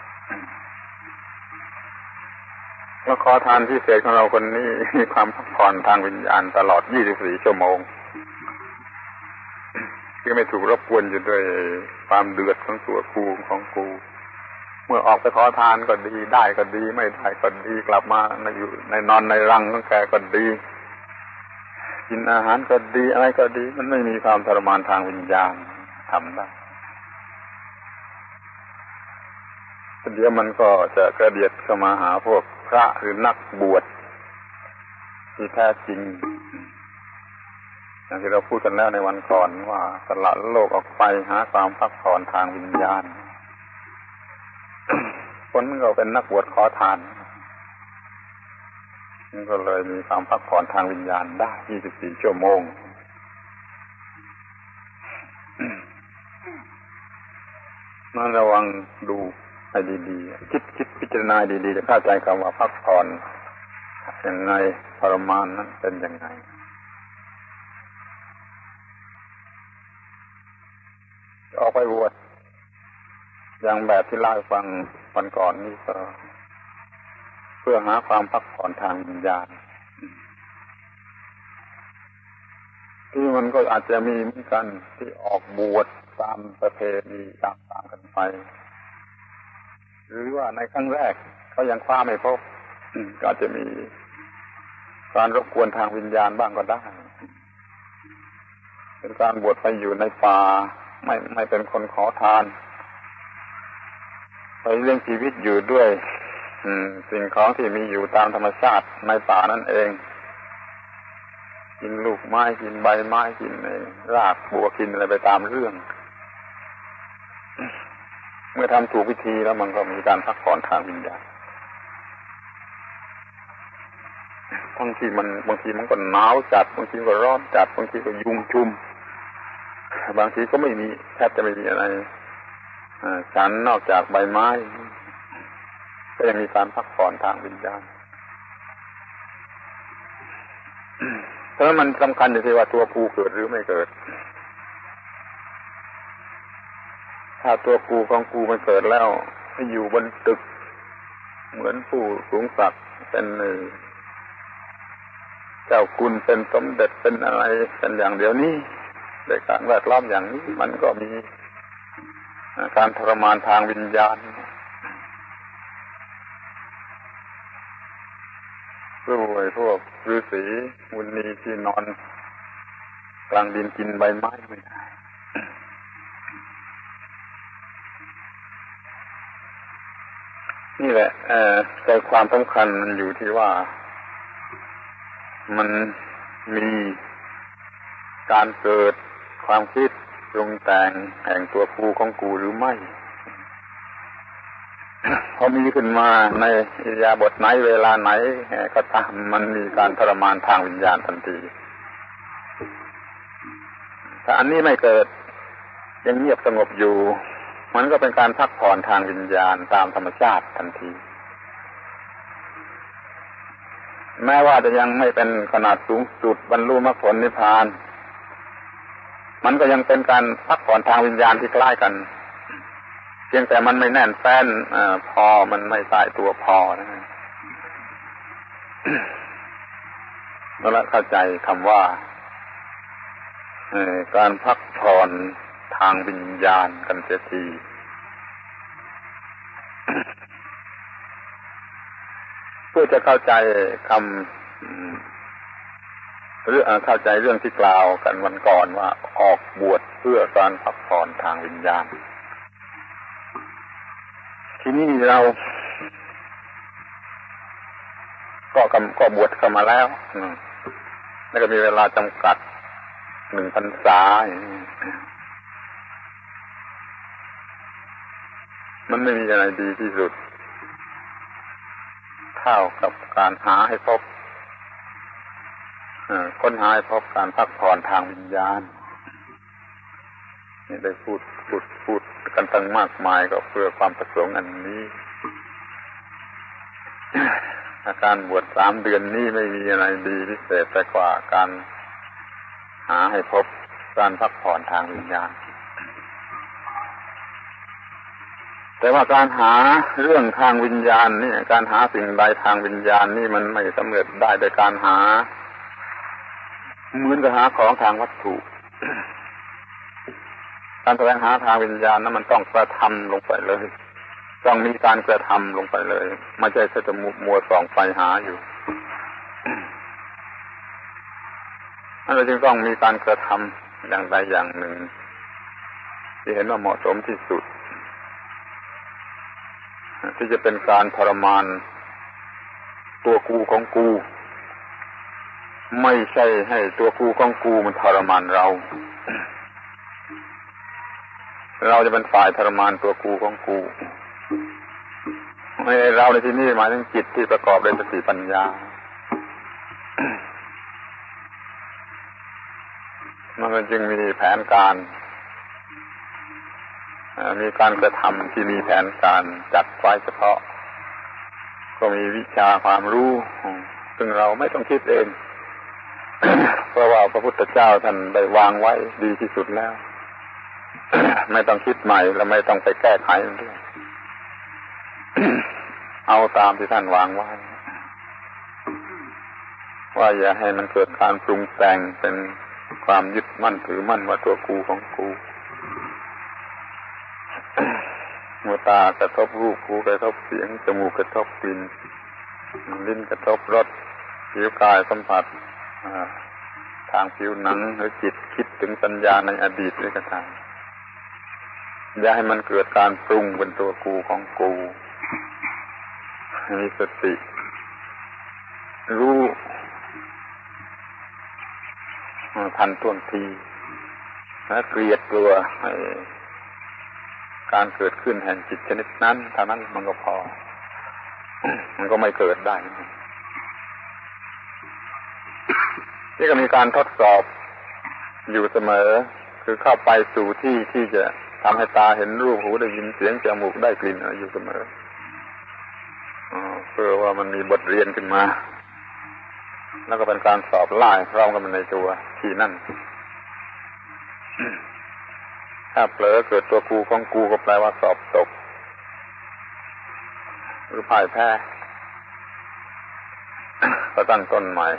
แล้วขอทานพิเศษของเราคนนี้มีความพักผ่อนทางวิญญาณตลอดยี่สิบสี่ชั่วโมงคือก็ไม่ถูกรบกวนอยู่ด้วยความเดือดของตัวกูของกูเมื่อออกไปขอทานก็ดีได้ก็ดีไม่ได้ก็ดีกลับมาในอยู่ในนอนในรังของแกก็ดีกินอาหารก็ดีอะไรก็ดีมันไม่มีความทรมานทางวิญญาณทำได้เดี๋ยวมันก็จะกระเดียดเข้ามาหาพวกพระหรือนักบวชที่แท้จริงอย่างที่เราพูดกันแล้วในวันก่อนว่าสละโลกออกไปหาความพักผ่อนทางวิญญาณ คนมันก็เป็นนักบวชขอทานมันก็เลยมีความพักผ่อนทางวิญญาณได้ยี่สิบสี่ชั่วโมง นั่นระวังดูให้ดีๆคิดคิดพิจารณาดีๆจะเข้าใจคำว่าพักผ่อนยังไงทรมานนั้นเป็นยังไงออกไปบวชอย่างแบบที่เล่าให้ฟังวันก่อนนี่ก็เพื่อหาความพักผ่อนทางวิญญาณที่มันก็อาจจะมีเหมือนกันที่ออกบวชตามประเพณีต่างๆกันไปหรือว่าในครั้งแรกเขายังคว้าไม่พบก็อาจจะมีการรบกวนทางวิญญาณบ้างก็ได้เป็นการบวชไปอยู่ในป่าไม่ไม่เป็นคนขอทานไปเลี้ยงชีวิตอยู่ด้วยสิ่งของที่มีอยู่ตามธรรมชาติในป่านั่นเองกินลูกไม้กินใบไม้กินรากบัวกินอะไรไปตามเรื่องเมื่อทำถูกวิธีแล้วมันก็มีการพักผ่อนทางวิญญาณบางทีมันบางทีมันก็หนาวจัดบางทีก็ร้อนจัดบางทีก็ยุงชุมบางทีก็ไม่มีแทบจะไม่มีอะไรฉันนอกจากใบไม้ก็ยังมีการพักผ่อนทางวิญญาณเพราะมันสำคัญอยู่ที่ว่าตัวกูเกิดหรือไม่เกิดถ้าตัวกูของกูมันเกิดแล้วให้อยู่บนตึกเหมือนผู้สูงศักดิ์เป็นเจ้าคุณเป็นสมเด็จเป็นอะไรเป็นอย่างเดียวนี้ในการแวดล้อมอย่างนี้มันก็มีการทรมานทางวิญญาณด้วยพวกฤาษีมุนีที่นอนกลางดินกินใบไม้ไม่ได้นี่แหละใจความสำคัญมันอยู่ที่ว่ามันมีการเกิดความคิดปรุงแต่งแห่งตัวกูของกูหรือไม่พอมีขึ้นมาในอิริยาบถไหนเวลาไหนก็ตามมันมีการทรมานทางวิญญาณทันทีถ้าอันนี้ไม่เกิดยังเงียบสงบอยู่มันก็เป็นการพักผ่อนทางวิญญาณตามธรรมชาติทันทีแม้ว่าจะยังไม่เป็นขนาดสูงสุดบรรลุมรรคผลนิพพานมันก็ยังเป็นการพักผ่อนทางวิญญาณที่คล้ายกันเพียงแต่มันไม่แน่นแฟ้นพอมันไม่ตายตัวพอนะแล้วเข้าใจคำว่าการพักผ่อนทางวิญญาณกันเสียทีเพื่อจะเข้าใจคำหรือเข้าใจเรื่องที่กล่าวกันวันก่อนว่าออกบวชเพื่อการพักผ่อนทางวิญญาณทีนี้เราก็ก็บวชเข้ามาแล้วแล้วก็มีเวลาจำกัดหนึ่งพรรษามันไม่มีอะไรดีที่สุดเท่ากับการหาให้พบค้นหาให้พบการพักผ่อนทางวิญญาณนี่ได้พูดพูดพูดกันตั้งมากมายก็เพื่อความประสงค์อันนี้อาการบวชสามเดือนนี้ไม่มีอะไรดีพิเศษแต่กว่าการหาให้พบการพักผ่อนทางวิญญาณแต่ว่าการหาเรื่องทางวิญญาณนี่การหาสิ่งใดทางวิญญาณนี่มันไม่สำเร็จได้โดยการหาเหมือนกับหาของทางวัตถุการแสวงหาทางวิญญาณนั้นมันต้องกระทำลงไปเลยต้องมีการกระทำลงไปเลยไม่ใช่แค่จะมัวส่องไปหาอยู่นั่นเราจึงต้องมีการกระทำอย่างใดอย่างหนึ่งที่เห็นว่าเหมาะสมที่สุดที่จะเป็นการทรมานตัวกูของกูไม่ใช่ให้ตัวกูของกูมันทรมานเราเราจะเป็นฝ่ายทรมานตัวกูของกูไม่เราในที่นี้หมายถึงจิตที่ประกอบด้วยสติปัญญามันก็จึงมีแผนการมีการกระทำที่มีแผนการจัดไว้เฉพาะก็มีวิชาความรู้ซึ่งเราไม่ต้องคิดเอง เพราะว่าพระพุทธเจ้าท่านได้วางไว้ดีที่สุดแล้ว ไม่ต้องคิดใหม่และไม่ต้องไปแก้ไขมันด้วย เอาตามที่ท่านวางไว้ว่าอย่าให้มันเกิดการปรุงแต่งเป็นความยึดมั่นถือมั่นว่าตัวกูของกูเมื่อตากระทบรูปหูกระทบเสียงจมูกกระทบกลิ่นลิ้นกระทบรสผิวกายสัมผัสทางผิวหนังหรือจิตคิดถึงสัญญาในอดีตด้วยกันทางอย่าให้มันเกิดการปรุงเป็นตัวกูของกูมีสติรู้ทันท่วงทีและเกลียดกลัวให้การเกิดขึ้นแห่งจิตชนิดนั้นเท่านั้นมันก็พอ มันก็ไม่เกิดได้นี่ก็มีการทดสอบอยู่เสมอคือเข้าไปสู่ที่ที่จะทำให้ตาเห็นรูปหูได้ยินเสียงจมูกได้กลิ่นอยู่เสมอเพื่อว่ามันมีบทเรียนขึ้นมาแล้วก็เป็นการสอบไล่พร้อมกันในตัวที่นั่น ถ้าเผลอเกิดตัวกูของกูก็แปลว่าสอบตกหรือพ่ายแพ้ ก็ตั้งต้นใหม่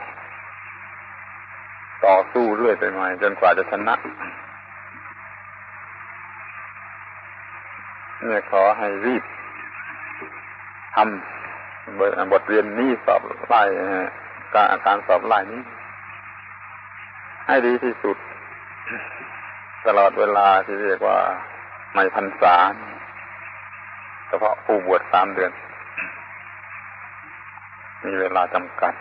ต่อสู้เรื่อยไปใหม่จนกว่าจะชนะเนี่ยขอให้รีบทำบทเรียนนี้สอบไล่การอาการสอบไล่นี้ให้ดีที่สุดตลอดเวลาที่เรียกว่าไม่พรรษาเฉพาะผู้บวชสามเดือนมีเวลาจำกัด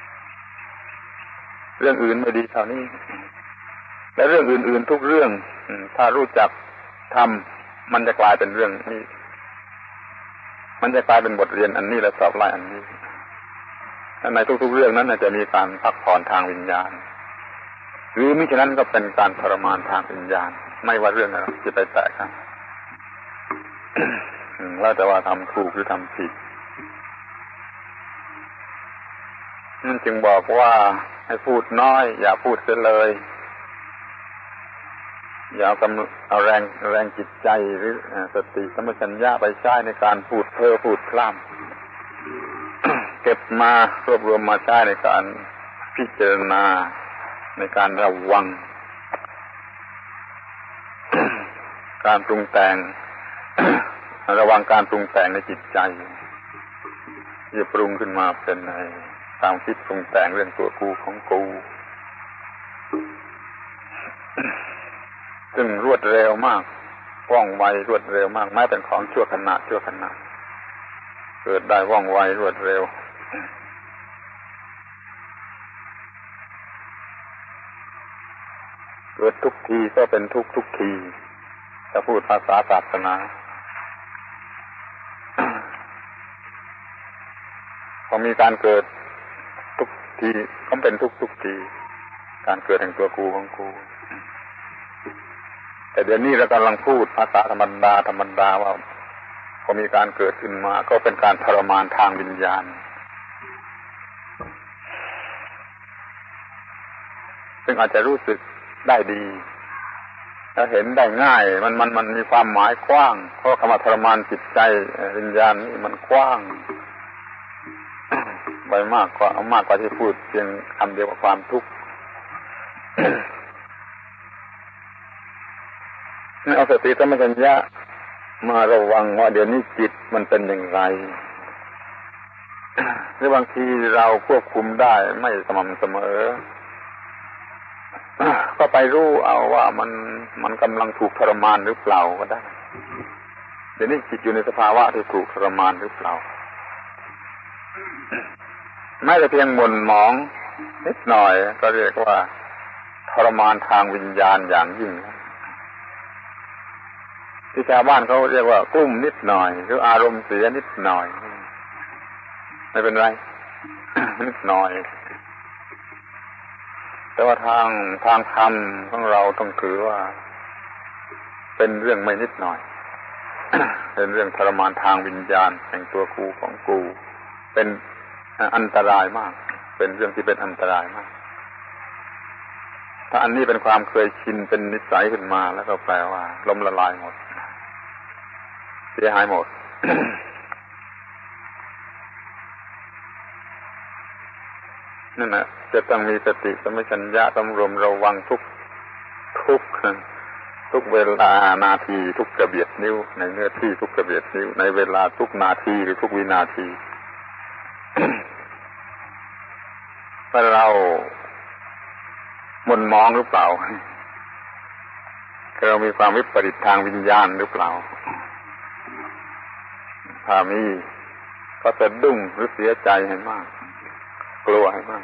เรื่องอื่นไม่ดีเท่านี้และเรื่องอื่นๆทุกเรื่องถ้ารู้จักทำมันจะกลายเป็นเรื่องนี้มันจะกลายเป็นบทเรียนอันนี้และสอบไล่อันนี้ในทุกๆเรื่องนั้นจะมีการพักผ่อนทางวิญญาณหรือมิฉะนั้นก็เป็นการทรมานทางวิญญาณไม่ว่าเรื่องอะไรจะไปแตะกัน แล้วแต่ว่าทำถูกหรือทำผิดนั่นจึงบอกว่าให้พูดน้อยอย่าพูดเสียเลยอย่าเอากำเอาแรงแรงจิตใจหรือสติสัมปชัญญะไปใช้ในการพูดเพ้อพูดพร่ำ เก็บมารวบรวมมาใช้ในการพิจารณาในการระวัง การปรุงแต่ง ระวังการปรุงแต่งในจิตใจอย่าปรุงขึ้นมาเป็นในความคิดปรุงแต่งเรื่องตัวกูของกูซึ่งรวดเร็วมากว่องไวรวดเร็วมากแม้เป็นของชั่วขณะชั่วขณะเกิดได้ว่องไวรวดเร็วเกิดทุกทีก็เป็นทุกทุกทีจะพูดภาษาศาสนาพอมีการเกิดทุกทีก็เป็นทุกทุกทีการเกิดแห่งตัวกูของกูแต่เดี๋ยวนี้เรากำลังพูดภาษาธรรมดาธรรมดาว่าพอมีการเกิดขึ้นมาก็เป็นการทรมานทางวิญญาณซึ่งอาจจะรู้สึกได้ดีถ้าเห็นได้ง่ายมันมันมันมีความหมายกว้างเพราะคำว่าทรมานจิตใจวิญญาณนี่มันกว้างไปมากกว่ามากกว่าที่พูดเพียงคำเดียวกับความทุกข์เอาสติสัมปชัญญะมาระวังว่าเดี๋ยวนี้จิตมันเป็นอย่างไรหรือบางทีเราควบคุมได้ไม่สม่ำเสมอก็ไปรู้เอาว่ามันมันกำลังถูกทรมานหรือเปล่าก็ได้เดี๋ยวนี้จิตอยู่ในสภาวะที่ถูกทรมานหรือเปล่าไม่แต่เพียงหม่นหมองนิดหน่อยก็เรียกว่าทรมานทางวิญญาณอย่างยิ่งที่ชาวบ้านเขาเรียกว่ากลุ้มนิดหน่อยหรืออารมณ์เสียนิดหน่อยไม่เป็นไร นิดหน่อยแต่ว่าทางทางธรรมของเราต้องถือว่าเป็นเรื่องไม่นิดหน่อย เป็นเรื่องทรมานทางวิญญาณแห่งตัวกูของกูเป็นอันตรายมากเป็นเรื่องที่เป็นอันตรายมากถ้าอันนี้เป็นความเคยชินเป็นนิสัยขึ้นมาแล้วก็แปลว่าล้มละลายหมดเสียหายหมด นั่นแหละจะต้องมีสติสัมปชัญญะสำรวมระวังทุกทุกทุกเวลานาทีทุกกระเบียดนิ้วในเนื้อที่ทุกกระเบียดนิ้วในเวลาทุกนาทีหรือทุกวินาที ว่าเราหม่นมองหรือเปล่าเรามีความวิปริตทางวิญญาณหรือเปล่าถ้ามีก็จะดุ้งหรือเสียใจให้มากกลัวให้มาก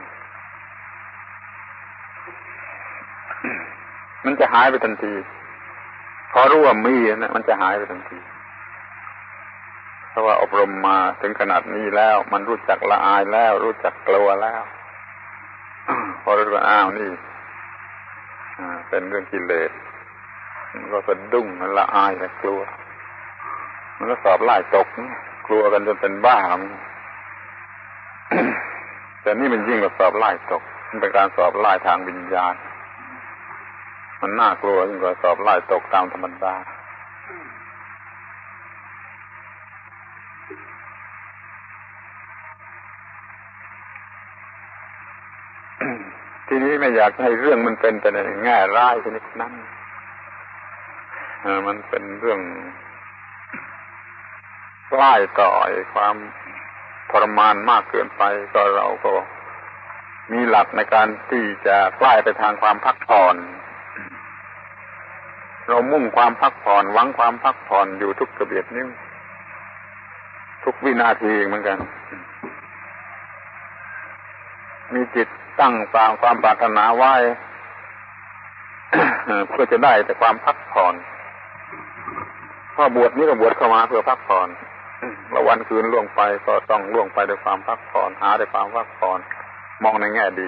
มันจะหายไปทันทีพอรู้ว่ามีนะมันจะหายไปทันทีเพราะว่าอบรมมาถึงขนาดนี้แล้วมันรู้จักละอายแล้วรู้จักกลัวแล้วพอรู้ว่าอ้าวนี่เป็นเรื่องกิเลสมันก็สะดุ้งมันละอายและกลัวมันก็สอบไล่ตกกลัวกันจนเป็นบ้าแต่นี่มันยิ่งกว่าสอบไล่ตกมันเป็นการสอบไล่ทางวิญญาณมันน่ากลัวยิ่งกว่าสอบไล่ตกตามธรรมดาทีนี้ไม่อยากให้เรื่องมันเป็นแต่ในแง่ร้ายชนิดนั้นมันเป็นเรื่องใกล้ต่อความทรมานมากเกินไปก็เราก็มีหลักในการที่จะใกล้ไปทางความพักผ่อนเรามุ่งความพักผ่อนหวังความพักผ่อนอยู่ทุกกระเบียดนิ้วทุกวินาทีเหมือนกันมีจิตตั้งตามความปรารถนาไว้ เพื่อจะได้แต่ความพักผ่อนพอบวชนี้ก็บวชเข้ามาเพื่อพักผ่อนแล้ววันคืนล่วงไปก็ต้องล่วงไปด้วยความพักผ่อนหาด้วยความพักผ่อนมองในแง่ดี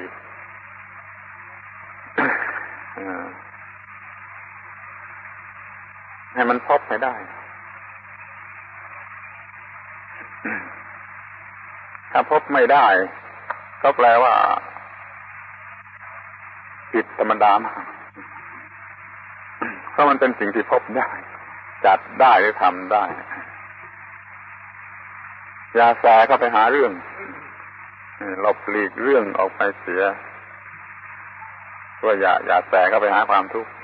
ให้มันพบให้ได้ถ้าพบไม่ได้ก็แปลว่าผิดธรรมดามากเพราะมันเป็นสิ่งที่พบได้จัดได้หรือทำได้อย่าแสเข้าไปหาเรื่องหลบหลีกเรื่องออกไปเสียก็อย่าอย่าแสเข้าไปหาความทุกข์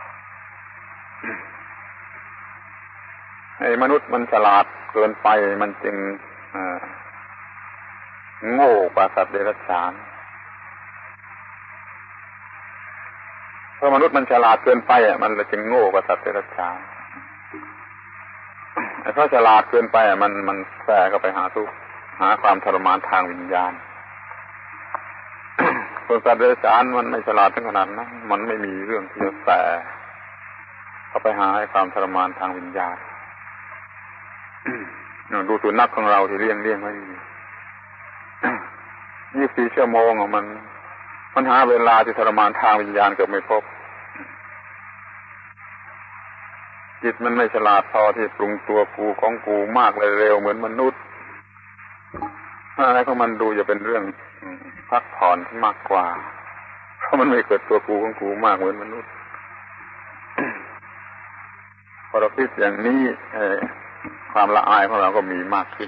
ไอ้มนุษย์มันฉลาดเกินไปมันจึงโง่กว่าสัตว์เดรัจฉานเพราะมนุษย์มันฉลาดเกินไปอ่ะมันเลยจึงโง่กว่าสัตว์เดรัจฉานไอ้เพราะฉลาดเกินไปอ่ะมันมันแฝงเข้าไปหาทุกข์หาความทรมานทางวิญญาณส่วนสัตว์เดรัจฉานมันไม่ฉลาดถึงขนาดนั้นมันไม่มีเรื่องที่จะแฝงเข้าไปหาความทรมานทางวิญญาณดูสุนัขของเราที่เลี้ยงเลี้ยงไว้ยี่สิบสี่ชั่วโมงอ่ะมันมันหาเวลาที่ทรมานทางวิญญาณเกือบไม่พบจิตมันไม่ฉลาดพอที่ปรุงตัวกูของกูมากเลยเร็วเหมือนมนุษย์อะไรของมันดูจะเป็นเรื่องพักผ่อนมากกว่าเพราะมันไม่เกิดตัวกูของกูมากเหมือนมนุษย์พอเราคิดอย่างนี้ความละอายของเราก็มีมากขึ้น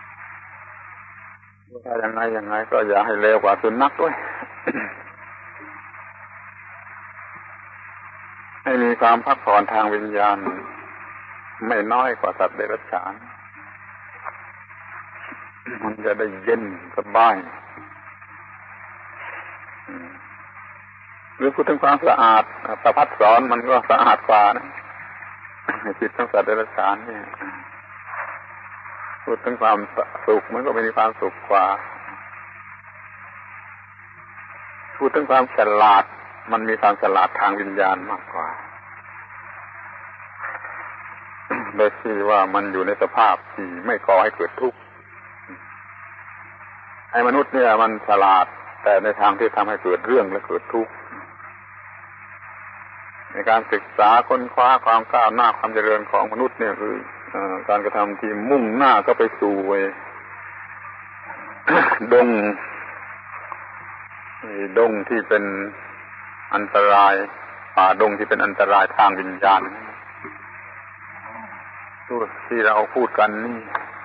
ถ้ายังไงยังไงก็อย่าให้เลวกว่าสุนัขด้วยให้มีความพักผ่อนทางวิญญาณไม่น้อยกว่าสัตว์เดรัจฉานมันจะได้เย็นสบายหรือพูดถึงความสะอาดประพัดสอนมันก็สะอาดกว่านะจิตของสัตว์เดรัจฉานเนี่ยพูดถึงความสุขมันก็มีความสุขกว่าพูดถึงความฉลาดมันมีความฉลาดทางวิญญาณมากกว่าโดยที่ว่ามันอยู่ในสภาพที่ไม่ก่อให้เกิดทุกข์ไอ้มนุษย์เนี่ยมันฉลาดแต่ในทางที่ทำให้เกิดเรื่องและเกิดทุกข์ในการศึกษาค้นคว้าความก้าวหน้าความเจริญของมนุษย์เนี่ยคือการกระทำที่มุ่งหน้าก็ไปสู่ดงดงที่เป็นอันตรายป่าดงที่เป็นอันตรายทางวิญญาณที่เราพูดกันนี่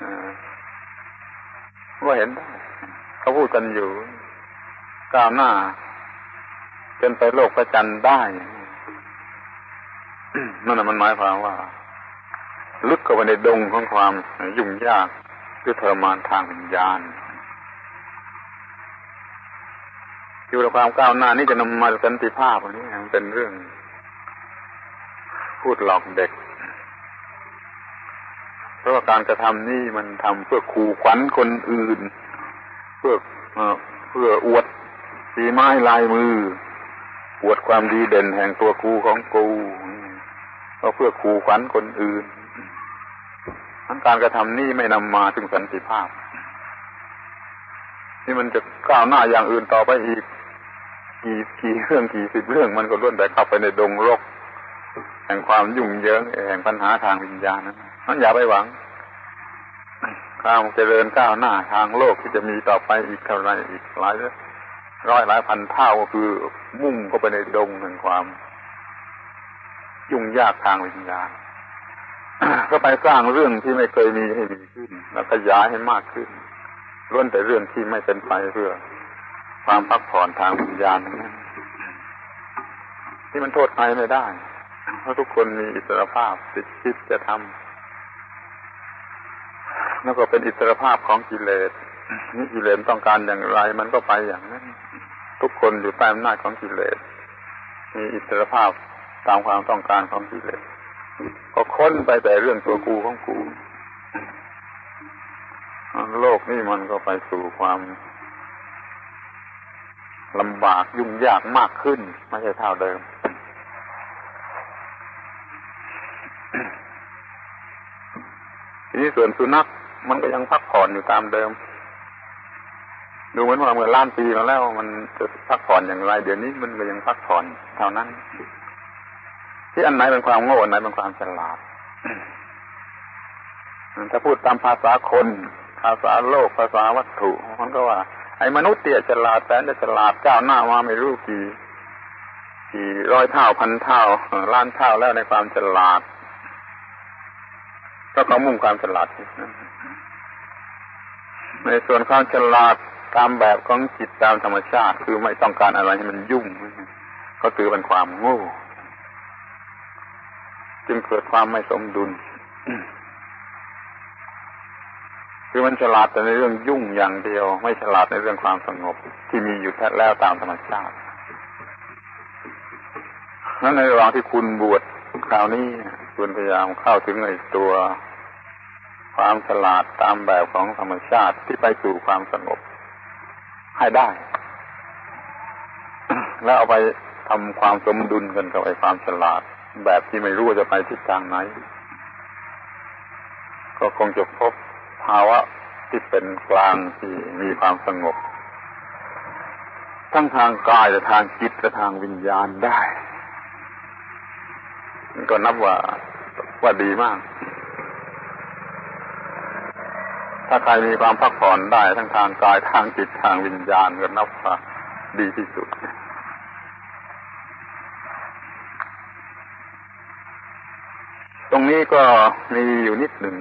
ว่าเห็นได้เขาพูดกันอยู่ก้าวหน้าจนไปโลกพระจันทร์ได้นั่นน่ะมันหมายความว่าลึกเข้าไปในดงของความยุ่งยากหรือทรมานทางวิญญาณอยู่ในความก้าวหน้านี่จะนำมาสันติภาพอันนี้มันเป็นเรื่องพูดหลอกเด็กเพราะว่าการกระทำนี่มันทำเพื่อขู่ขวัญคนอื่นเพื่อเพื่ออวดฝีไม้ลายมืออวดความดีเด่นแห่งตัวกูของกูก็เพื่อขู่ขวัญคนอื่นทั้งการกระทำนี่ไม่นำมาถึงสันติภาพนี่มันจะก้าวหน้าอย่างอื่นต่อไปอีกกี่กี่เรื่องกี่สิบเรื่องมันก็ล้วนแต่เข้าไปในดงรกแห่งความยุ่งเหยิงแห่งปัญหาทางวิญญาณนั้นนั่นอย่าไปหวังความเจริญก้าวหน้าทางโลกที่จะมีต่อไปอีกเท่าไรอีกหลายร้อยหลายพันเท่าก็คือมุ่งเข้าไปในดงแห่งความยุ่งยากทางวิญญาณก็ไปสร้างเรื่องที่ไม่เคยมีให้มีขึ้นแล้วขยายให้มากขึ้นล้วนแต่เรื่องที่ไม่เป็นไปเพื่อความพักผ่อนทางวิญญาณนั้นที่มันโทษใครไม่ได้เพราะทุกคนมีอิสรภาพสิทธิคิดจะทำแล้วก็เป็นอิสรภาพของกิเลสนี่กิเลสต้องการอย่างไรมันก็ไปอย่างนั้นทุกคนอยู่ใต้อำนาจของกิเลสมีอิสรภาพตามความต้องการของกิเลสก็ค้นไปแต่เรื่องตัวกูของกูโลกนี่มันก็ไปสู่ความลำบากยุ่งยากมากขึ้นไม่ใช่เท่าเดิมทีนี้ส่วนสุนัขมันก็ยังพักผ่อนอยู่ตามเดิมดูเหมือนว่าเมื่อล้านปีมาแล้วมันจะพักผ่อนอย่างไรเดี๋ยวนี้มันก็ยังพักผ่อนเท่านั้นที่อันไหนเป็นความโง่อันไหนเป็นความฉลาดถ้าพูดตามภาษาคนภาษาโลกภาษาวัตถุมันก็ว่าไอ้มนุษย์เตี่ยฉลาดแสนจะฉลาดก้าวหน้ามาไม่รู้กี่กี่ร้อยเท่าพันเท่าล้านเท่าแล้วในความฉลาดก็เขามุ่งความฉลาดในส่วนความฉลาดตามแบบของจิตตามธรรมชาติคือไม่ต้องการอะไรให้มันยุ่งก็ถือเป็นความโง่จึงเกิดความไม่สมดุลคือมันฉลาดแต่ในเรื่องยุ่งอย่างเดียวไม่ฉลาดในเรื่องความสงบที่มีอยู่แท้แล้วตามธรรมชาตินั้นในระหว่างที่คุณบวชคราวนี้คุณพยายามเข้าถึงในตัวความฉลาดตามแบบของธรรมชาติที่ไปสู่ความสงบให้ได้แล้วเอาไปทำความสมดุลกันกับไอ้ความฉลาดแบบที่ไม่รู้ว่าจะไปทิศทางไหนก็คงจะพบภาวะที่เป็นกลางที่มีความสงบทั้งทางกายและทางจิตและทางวิญญาณได้ก็นับว่าว่าดีมากถ้าใครมีความพักผ่อนได้ทั้งทางกายทางจิตทางวิญญาณก็นับว่าดีที่สุดตรงนี้ก็มีอยู่นิดหนึ่ง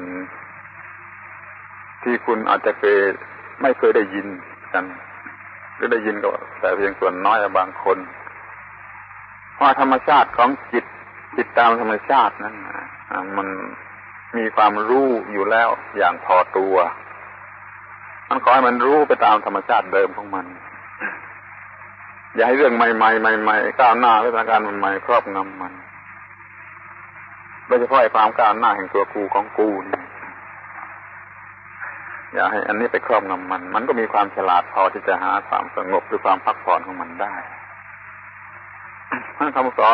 ที่คุณอาจจะเคยไม่เคยได้ยินกันหรือได้ยินก็แต่เพียงส่วนน้อยบางคนว่าธรรมชาติของจิตจิตตามธรรมชาตินั้นมันมีความรู้อยู่แล้วอย่างพอตัวมันขอให้มันรู้ไปตามธรรมชาติเดิมของมันอย่าให้เรื่องใหม่ๆใหม่ๆก้าวหน้าวิชาการใหม่ๆครอบงำมันโดยเฉพาะไอ้ความก้าวหน้าแห่งตัวกูของกูนี่อย่าให้อันนี้ไปครอบงำมันมันก็มีความฉลาดพอที่จะหาความสงบหรือความพักผ่อนของมันได้คำสอน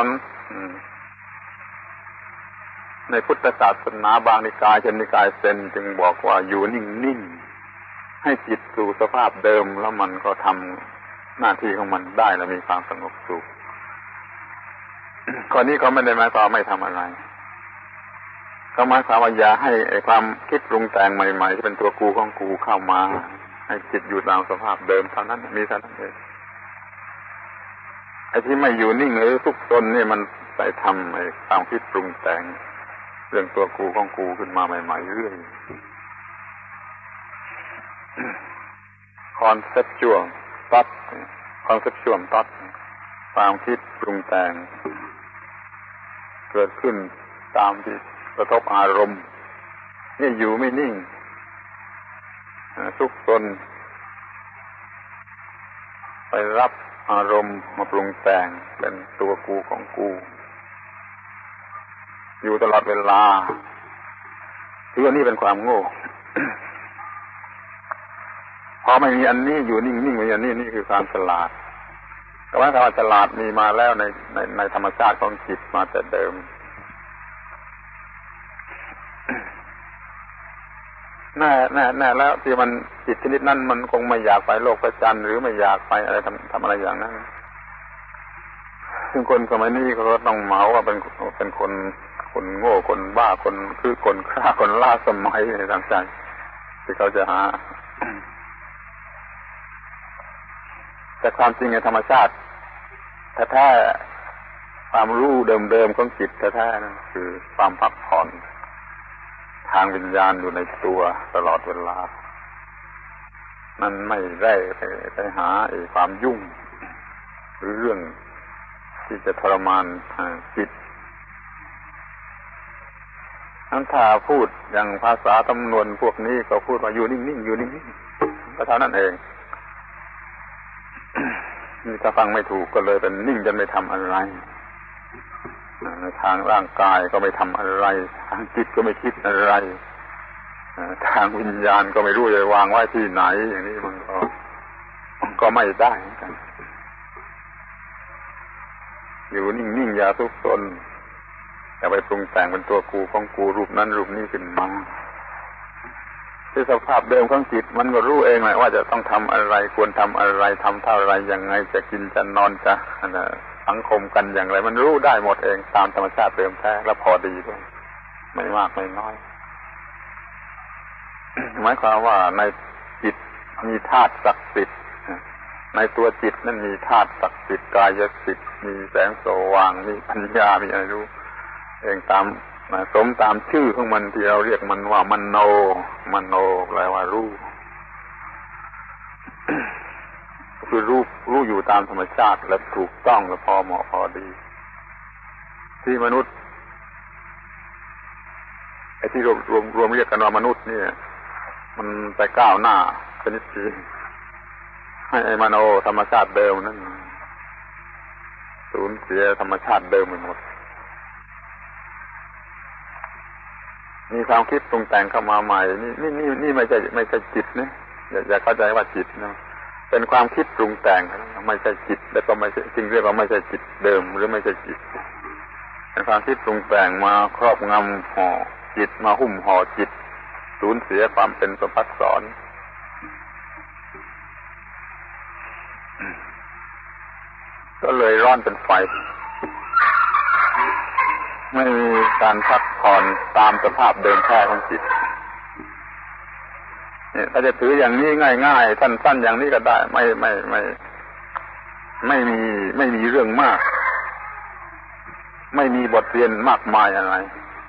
ในพุทธศาสนาบางนิกายเช่นนิกายเซนจึงบอกว่าอยู่นิ่งๆให้จิตสู่สภาพเดิมแล้วมันก็ทำหน้าที่ของมันได้และมีความสงบสุขข้อนี้เขาไม่ได้หมายความไม่ทำอะไรเขาหมายความว่าอย่าให้ไอ้ความคิดปรุงแต่งใหม่ๆที่เป็นตัวกูของกูเข้ามาให้จิตอยู่ตามสภาพเดิมเท่านั้นมีเท่านั้นเองไอ้ที่ไม่อยู่นิ่งหรือทุกตนนี่มันไปทำไอ้ความคิดปรุงแต่งเรื่องตัวกูของกูขึ้นมาใหม่ๆเรื่อย conceptual thought conceptual thought ความคิดปรุงแต่งเกิดขึ้นตามที่กระทบอารมณ์นี่อยู่ไม่นิ่งทุกตนไปรับอารมณ์มาปรุงแต่งเป็นตัวกูของกูอยู่ตลอดเวลาถือว่านี่เป็นความโง่ พอไม่มีอันนี้อยู่นิ่งๆไม่มีอันนี้นี่คือความฉลาดแต่ว่าความฉลาดมีมาแล้วในในในธรรมชาติของจิตมาแต่เดิมแน่แน่แน่แล้วที่มันจิตชนิดนั้นมันคงไม่อยากไปโลกประจันหรือไม่อยากไปอะไรทำทำอะไรอย่างนั้นซึ่งคนสมัยนี้เขาก็ต้องเหมาว่าเป็นเป็นคนคนโง่คนบ้าคนคือคนฆ่าคนล่าสมัยในทางใจที่เขาจะหาแต่ความจริงในธรรมชาติแท้ๆความรู้เดิมๆของจิตแท้ๆนั่นคือความพักผ่อนทางวิญญาณอยู่ในตัวตลอดเวลานั่นไม่ได้ไปไปหาไอ้ความยุ่งหรือเรื่องที่จะทรมานจิตนั้นถ้าพูดอย่างภาษาตำนวนพวกนี้ก็พูดว่าอยู่นิ่งๆอยู่นิ่งๆก็เท่านั้นเองนี่ถ้าฟังไม่ถูกก็เลยเป็นนิ่งจนไม่ทำอะไรในทางร่างกายก็ไม่ทำอะไรทางจิตก็ไม่คิดอะไรทางวิญญาณก็ไม่รู้จะวางไว้ที่ไหนอย่างนี้มันก็มันก็ไม่ได้เหมือนกันอยู่นิ่งๆอย่าทุกข์ทนอย่าไปปรุงแต่งเป็นตัวกูของกูรูปนั้นรูปนี้ขึ้นมาที่สภาพเดิมของจิตมันก็รู้เองแหละว่าจะต้องทำอะไรควรทำอะไรทำเท่าไรยังไงจะกินจะนอนจะสังคมกันอย่างไรมันรู้ได้หมดเองตามธรรมชาติเดิมแท้และพอดีด้วยไม่มากไม่น้อย หมายความว่าในจิตมีธาตุศักดิ์สิทธิ์ในตัวจิตนั้นมีธาตุศักดิ์สิทธิ์กายสิทธิ์มีแสงสว่างมีปัญญามีอะไรรู้เองตามสมตามชื่อของมันที่เราเรียกมันว่ามโนมโนแปลว่ารู้ คือรู้รู้อยู่ตามธรรมชาติและถูกต้องและพอเหมาะพอดีที่มนุษย์ไอ้ที่รวมรวมรวมเรียกกันว่ามนุษย์เนี่ยมันไปก้าวหน้าชนิดที่ให้ไอ้มโนธรรมชาติเดิมนั่นสูญเสียธรรมชาติเดิมไปหมดมีความคิดปรุงแต่งเข้ามาใหม่นี่นี่นี่นี่ไม่ใช่ไม่ใช่จิตนะอย่าอย่าเข้าใจว่าจิตนะเป็นความคิดปรุงแต่งไม่ใช่จิตแล้วก็ไม่ใช่จริงเรียกว่าไม่ใช่จิตเดิมหรือไม่ใช่จิตเป็นความคิดปรุงแต่งมาครอบงำห่อจิตมาหุ้มห่อจิตสูญเสียความเป็นสมภัสสรก็เลยร้อนเป็นไฟไม่มีการพักผ่อนตามสภาพเดิมแท้ของจิตเนี่ยถ้าจะถืออย่างนี้ง่ายๆสั้นๆอย่างนี้ก็ได้ไม่ไม่ไม่ไม่มีไม่มีเรื่องมากไม่มีบทเรียนมากมายอะไร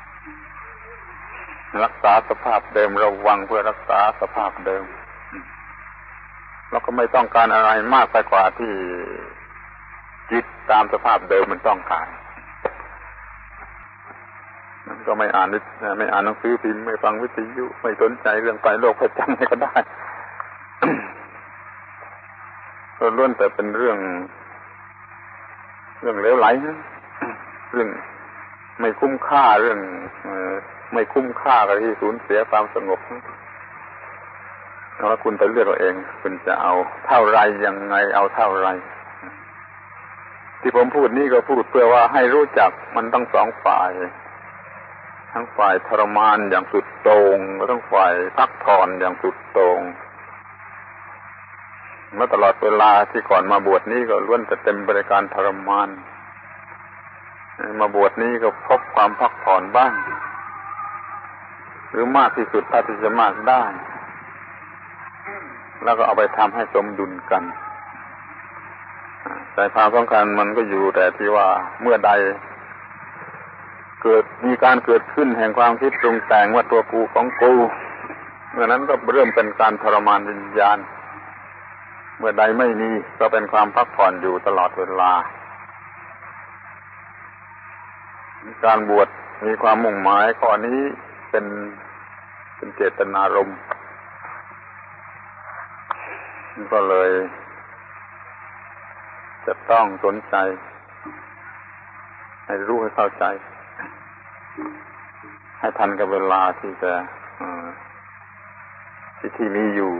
รักษาสภาพเดิมระวังเพื่อรักษาสภาพเดิมแล้วก็ไม่ต้องการอะไรมากไปกว่าที่จิตตามสภาพเดิมมันต้องการก็ไม่อ่านไม่อ่านหนังสือพิมพ์ไม่ฟังวิทยุไม่สนใจเรื่องไตรโลกพระจันทร์ก็ได้ ก็ล้วนแต่เป็นเรื่องเรื่องเลวไหลเรื่องไม่คุ้มค่าเรื่องไม่คุ้มค่ากับที่สูญเสียความสงบแล้วคุณไปเลือกเอาเองคุณจะเอาเท่าไรยังไงเอาเท่าไรที่ผมพูดนี่ก็พูดเพื่อว่าให้รู้จักมันทั้งสองฝ่ายทั้งฝ่ายทรมานอย่างสุดโต่งและทั้งฝ่ายพักผ่อนอย่างสุดโต่งเมื่อตลอดเวลาที่ก่อนมาบวชนี้ก็ล้วนแต่เต็มไปด้วยการทรมานมาบวชนี้ก็พบความพักผ่อนบ้างหรือมากที่สุดถ้าที่จะมากได้แล้วก็เอาไปทำให้สมดุลกันแต่ความสำคัญมันก็อยู่แต่ที่ว่าเมื่อใดเกิดมีการเกิดขึ้นแห่งความคิดปรุงแต่งว่าตัวกูของกูเมื่อนั้นก็เริ่มเป็นการทรมานวิญญาณเมื่อใดไม่มีก็เป็นความพักผ่อนอยู่ตลอดเวลาการบวชมีความมุ่งหมายข้อนี้เป็นเป็นเจตนารมณ์ก็เลยจะต้องสนใจให้รู้ให้เข้าใจให้ทันกับเวลาที่จะที่ที่มีอยู่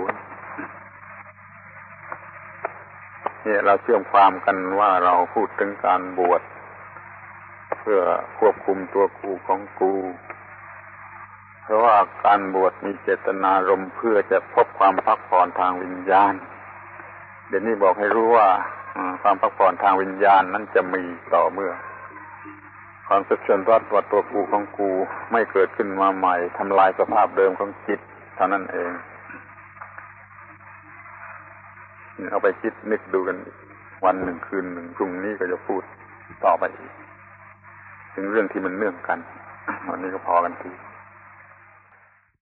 เนี่ยเราเชื่อมความกันว่าเราพูดถึงการบวชเพื่อควบคุมตัวกูของกูเพราะว่าการบวชมีเจตนารมณ์เพื่อจะพบความพักผ่อนทางวิญญาณเดี๋ยวนี้บอกให้รู้ว่าความพักผ่อนทางวิญญาณนั้นจะมีต่อเมื่อความสัจจรัตว่าตัวกูของกูไม่เกิดขึ้นมาใหม่ทำลายสภาพเดิมของจิตเท่านั้นเองเอาไปคิดนึกดูกันวันหนึ่งคืนหนึ่งพรุ่งนี้ก็จะพูดต่อไปอีกถึงเรื่องที่มันเนื่องกันวันนี้ก็พอกันที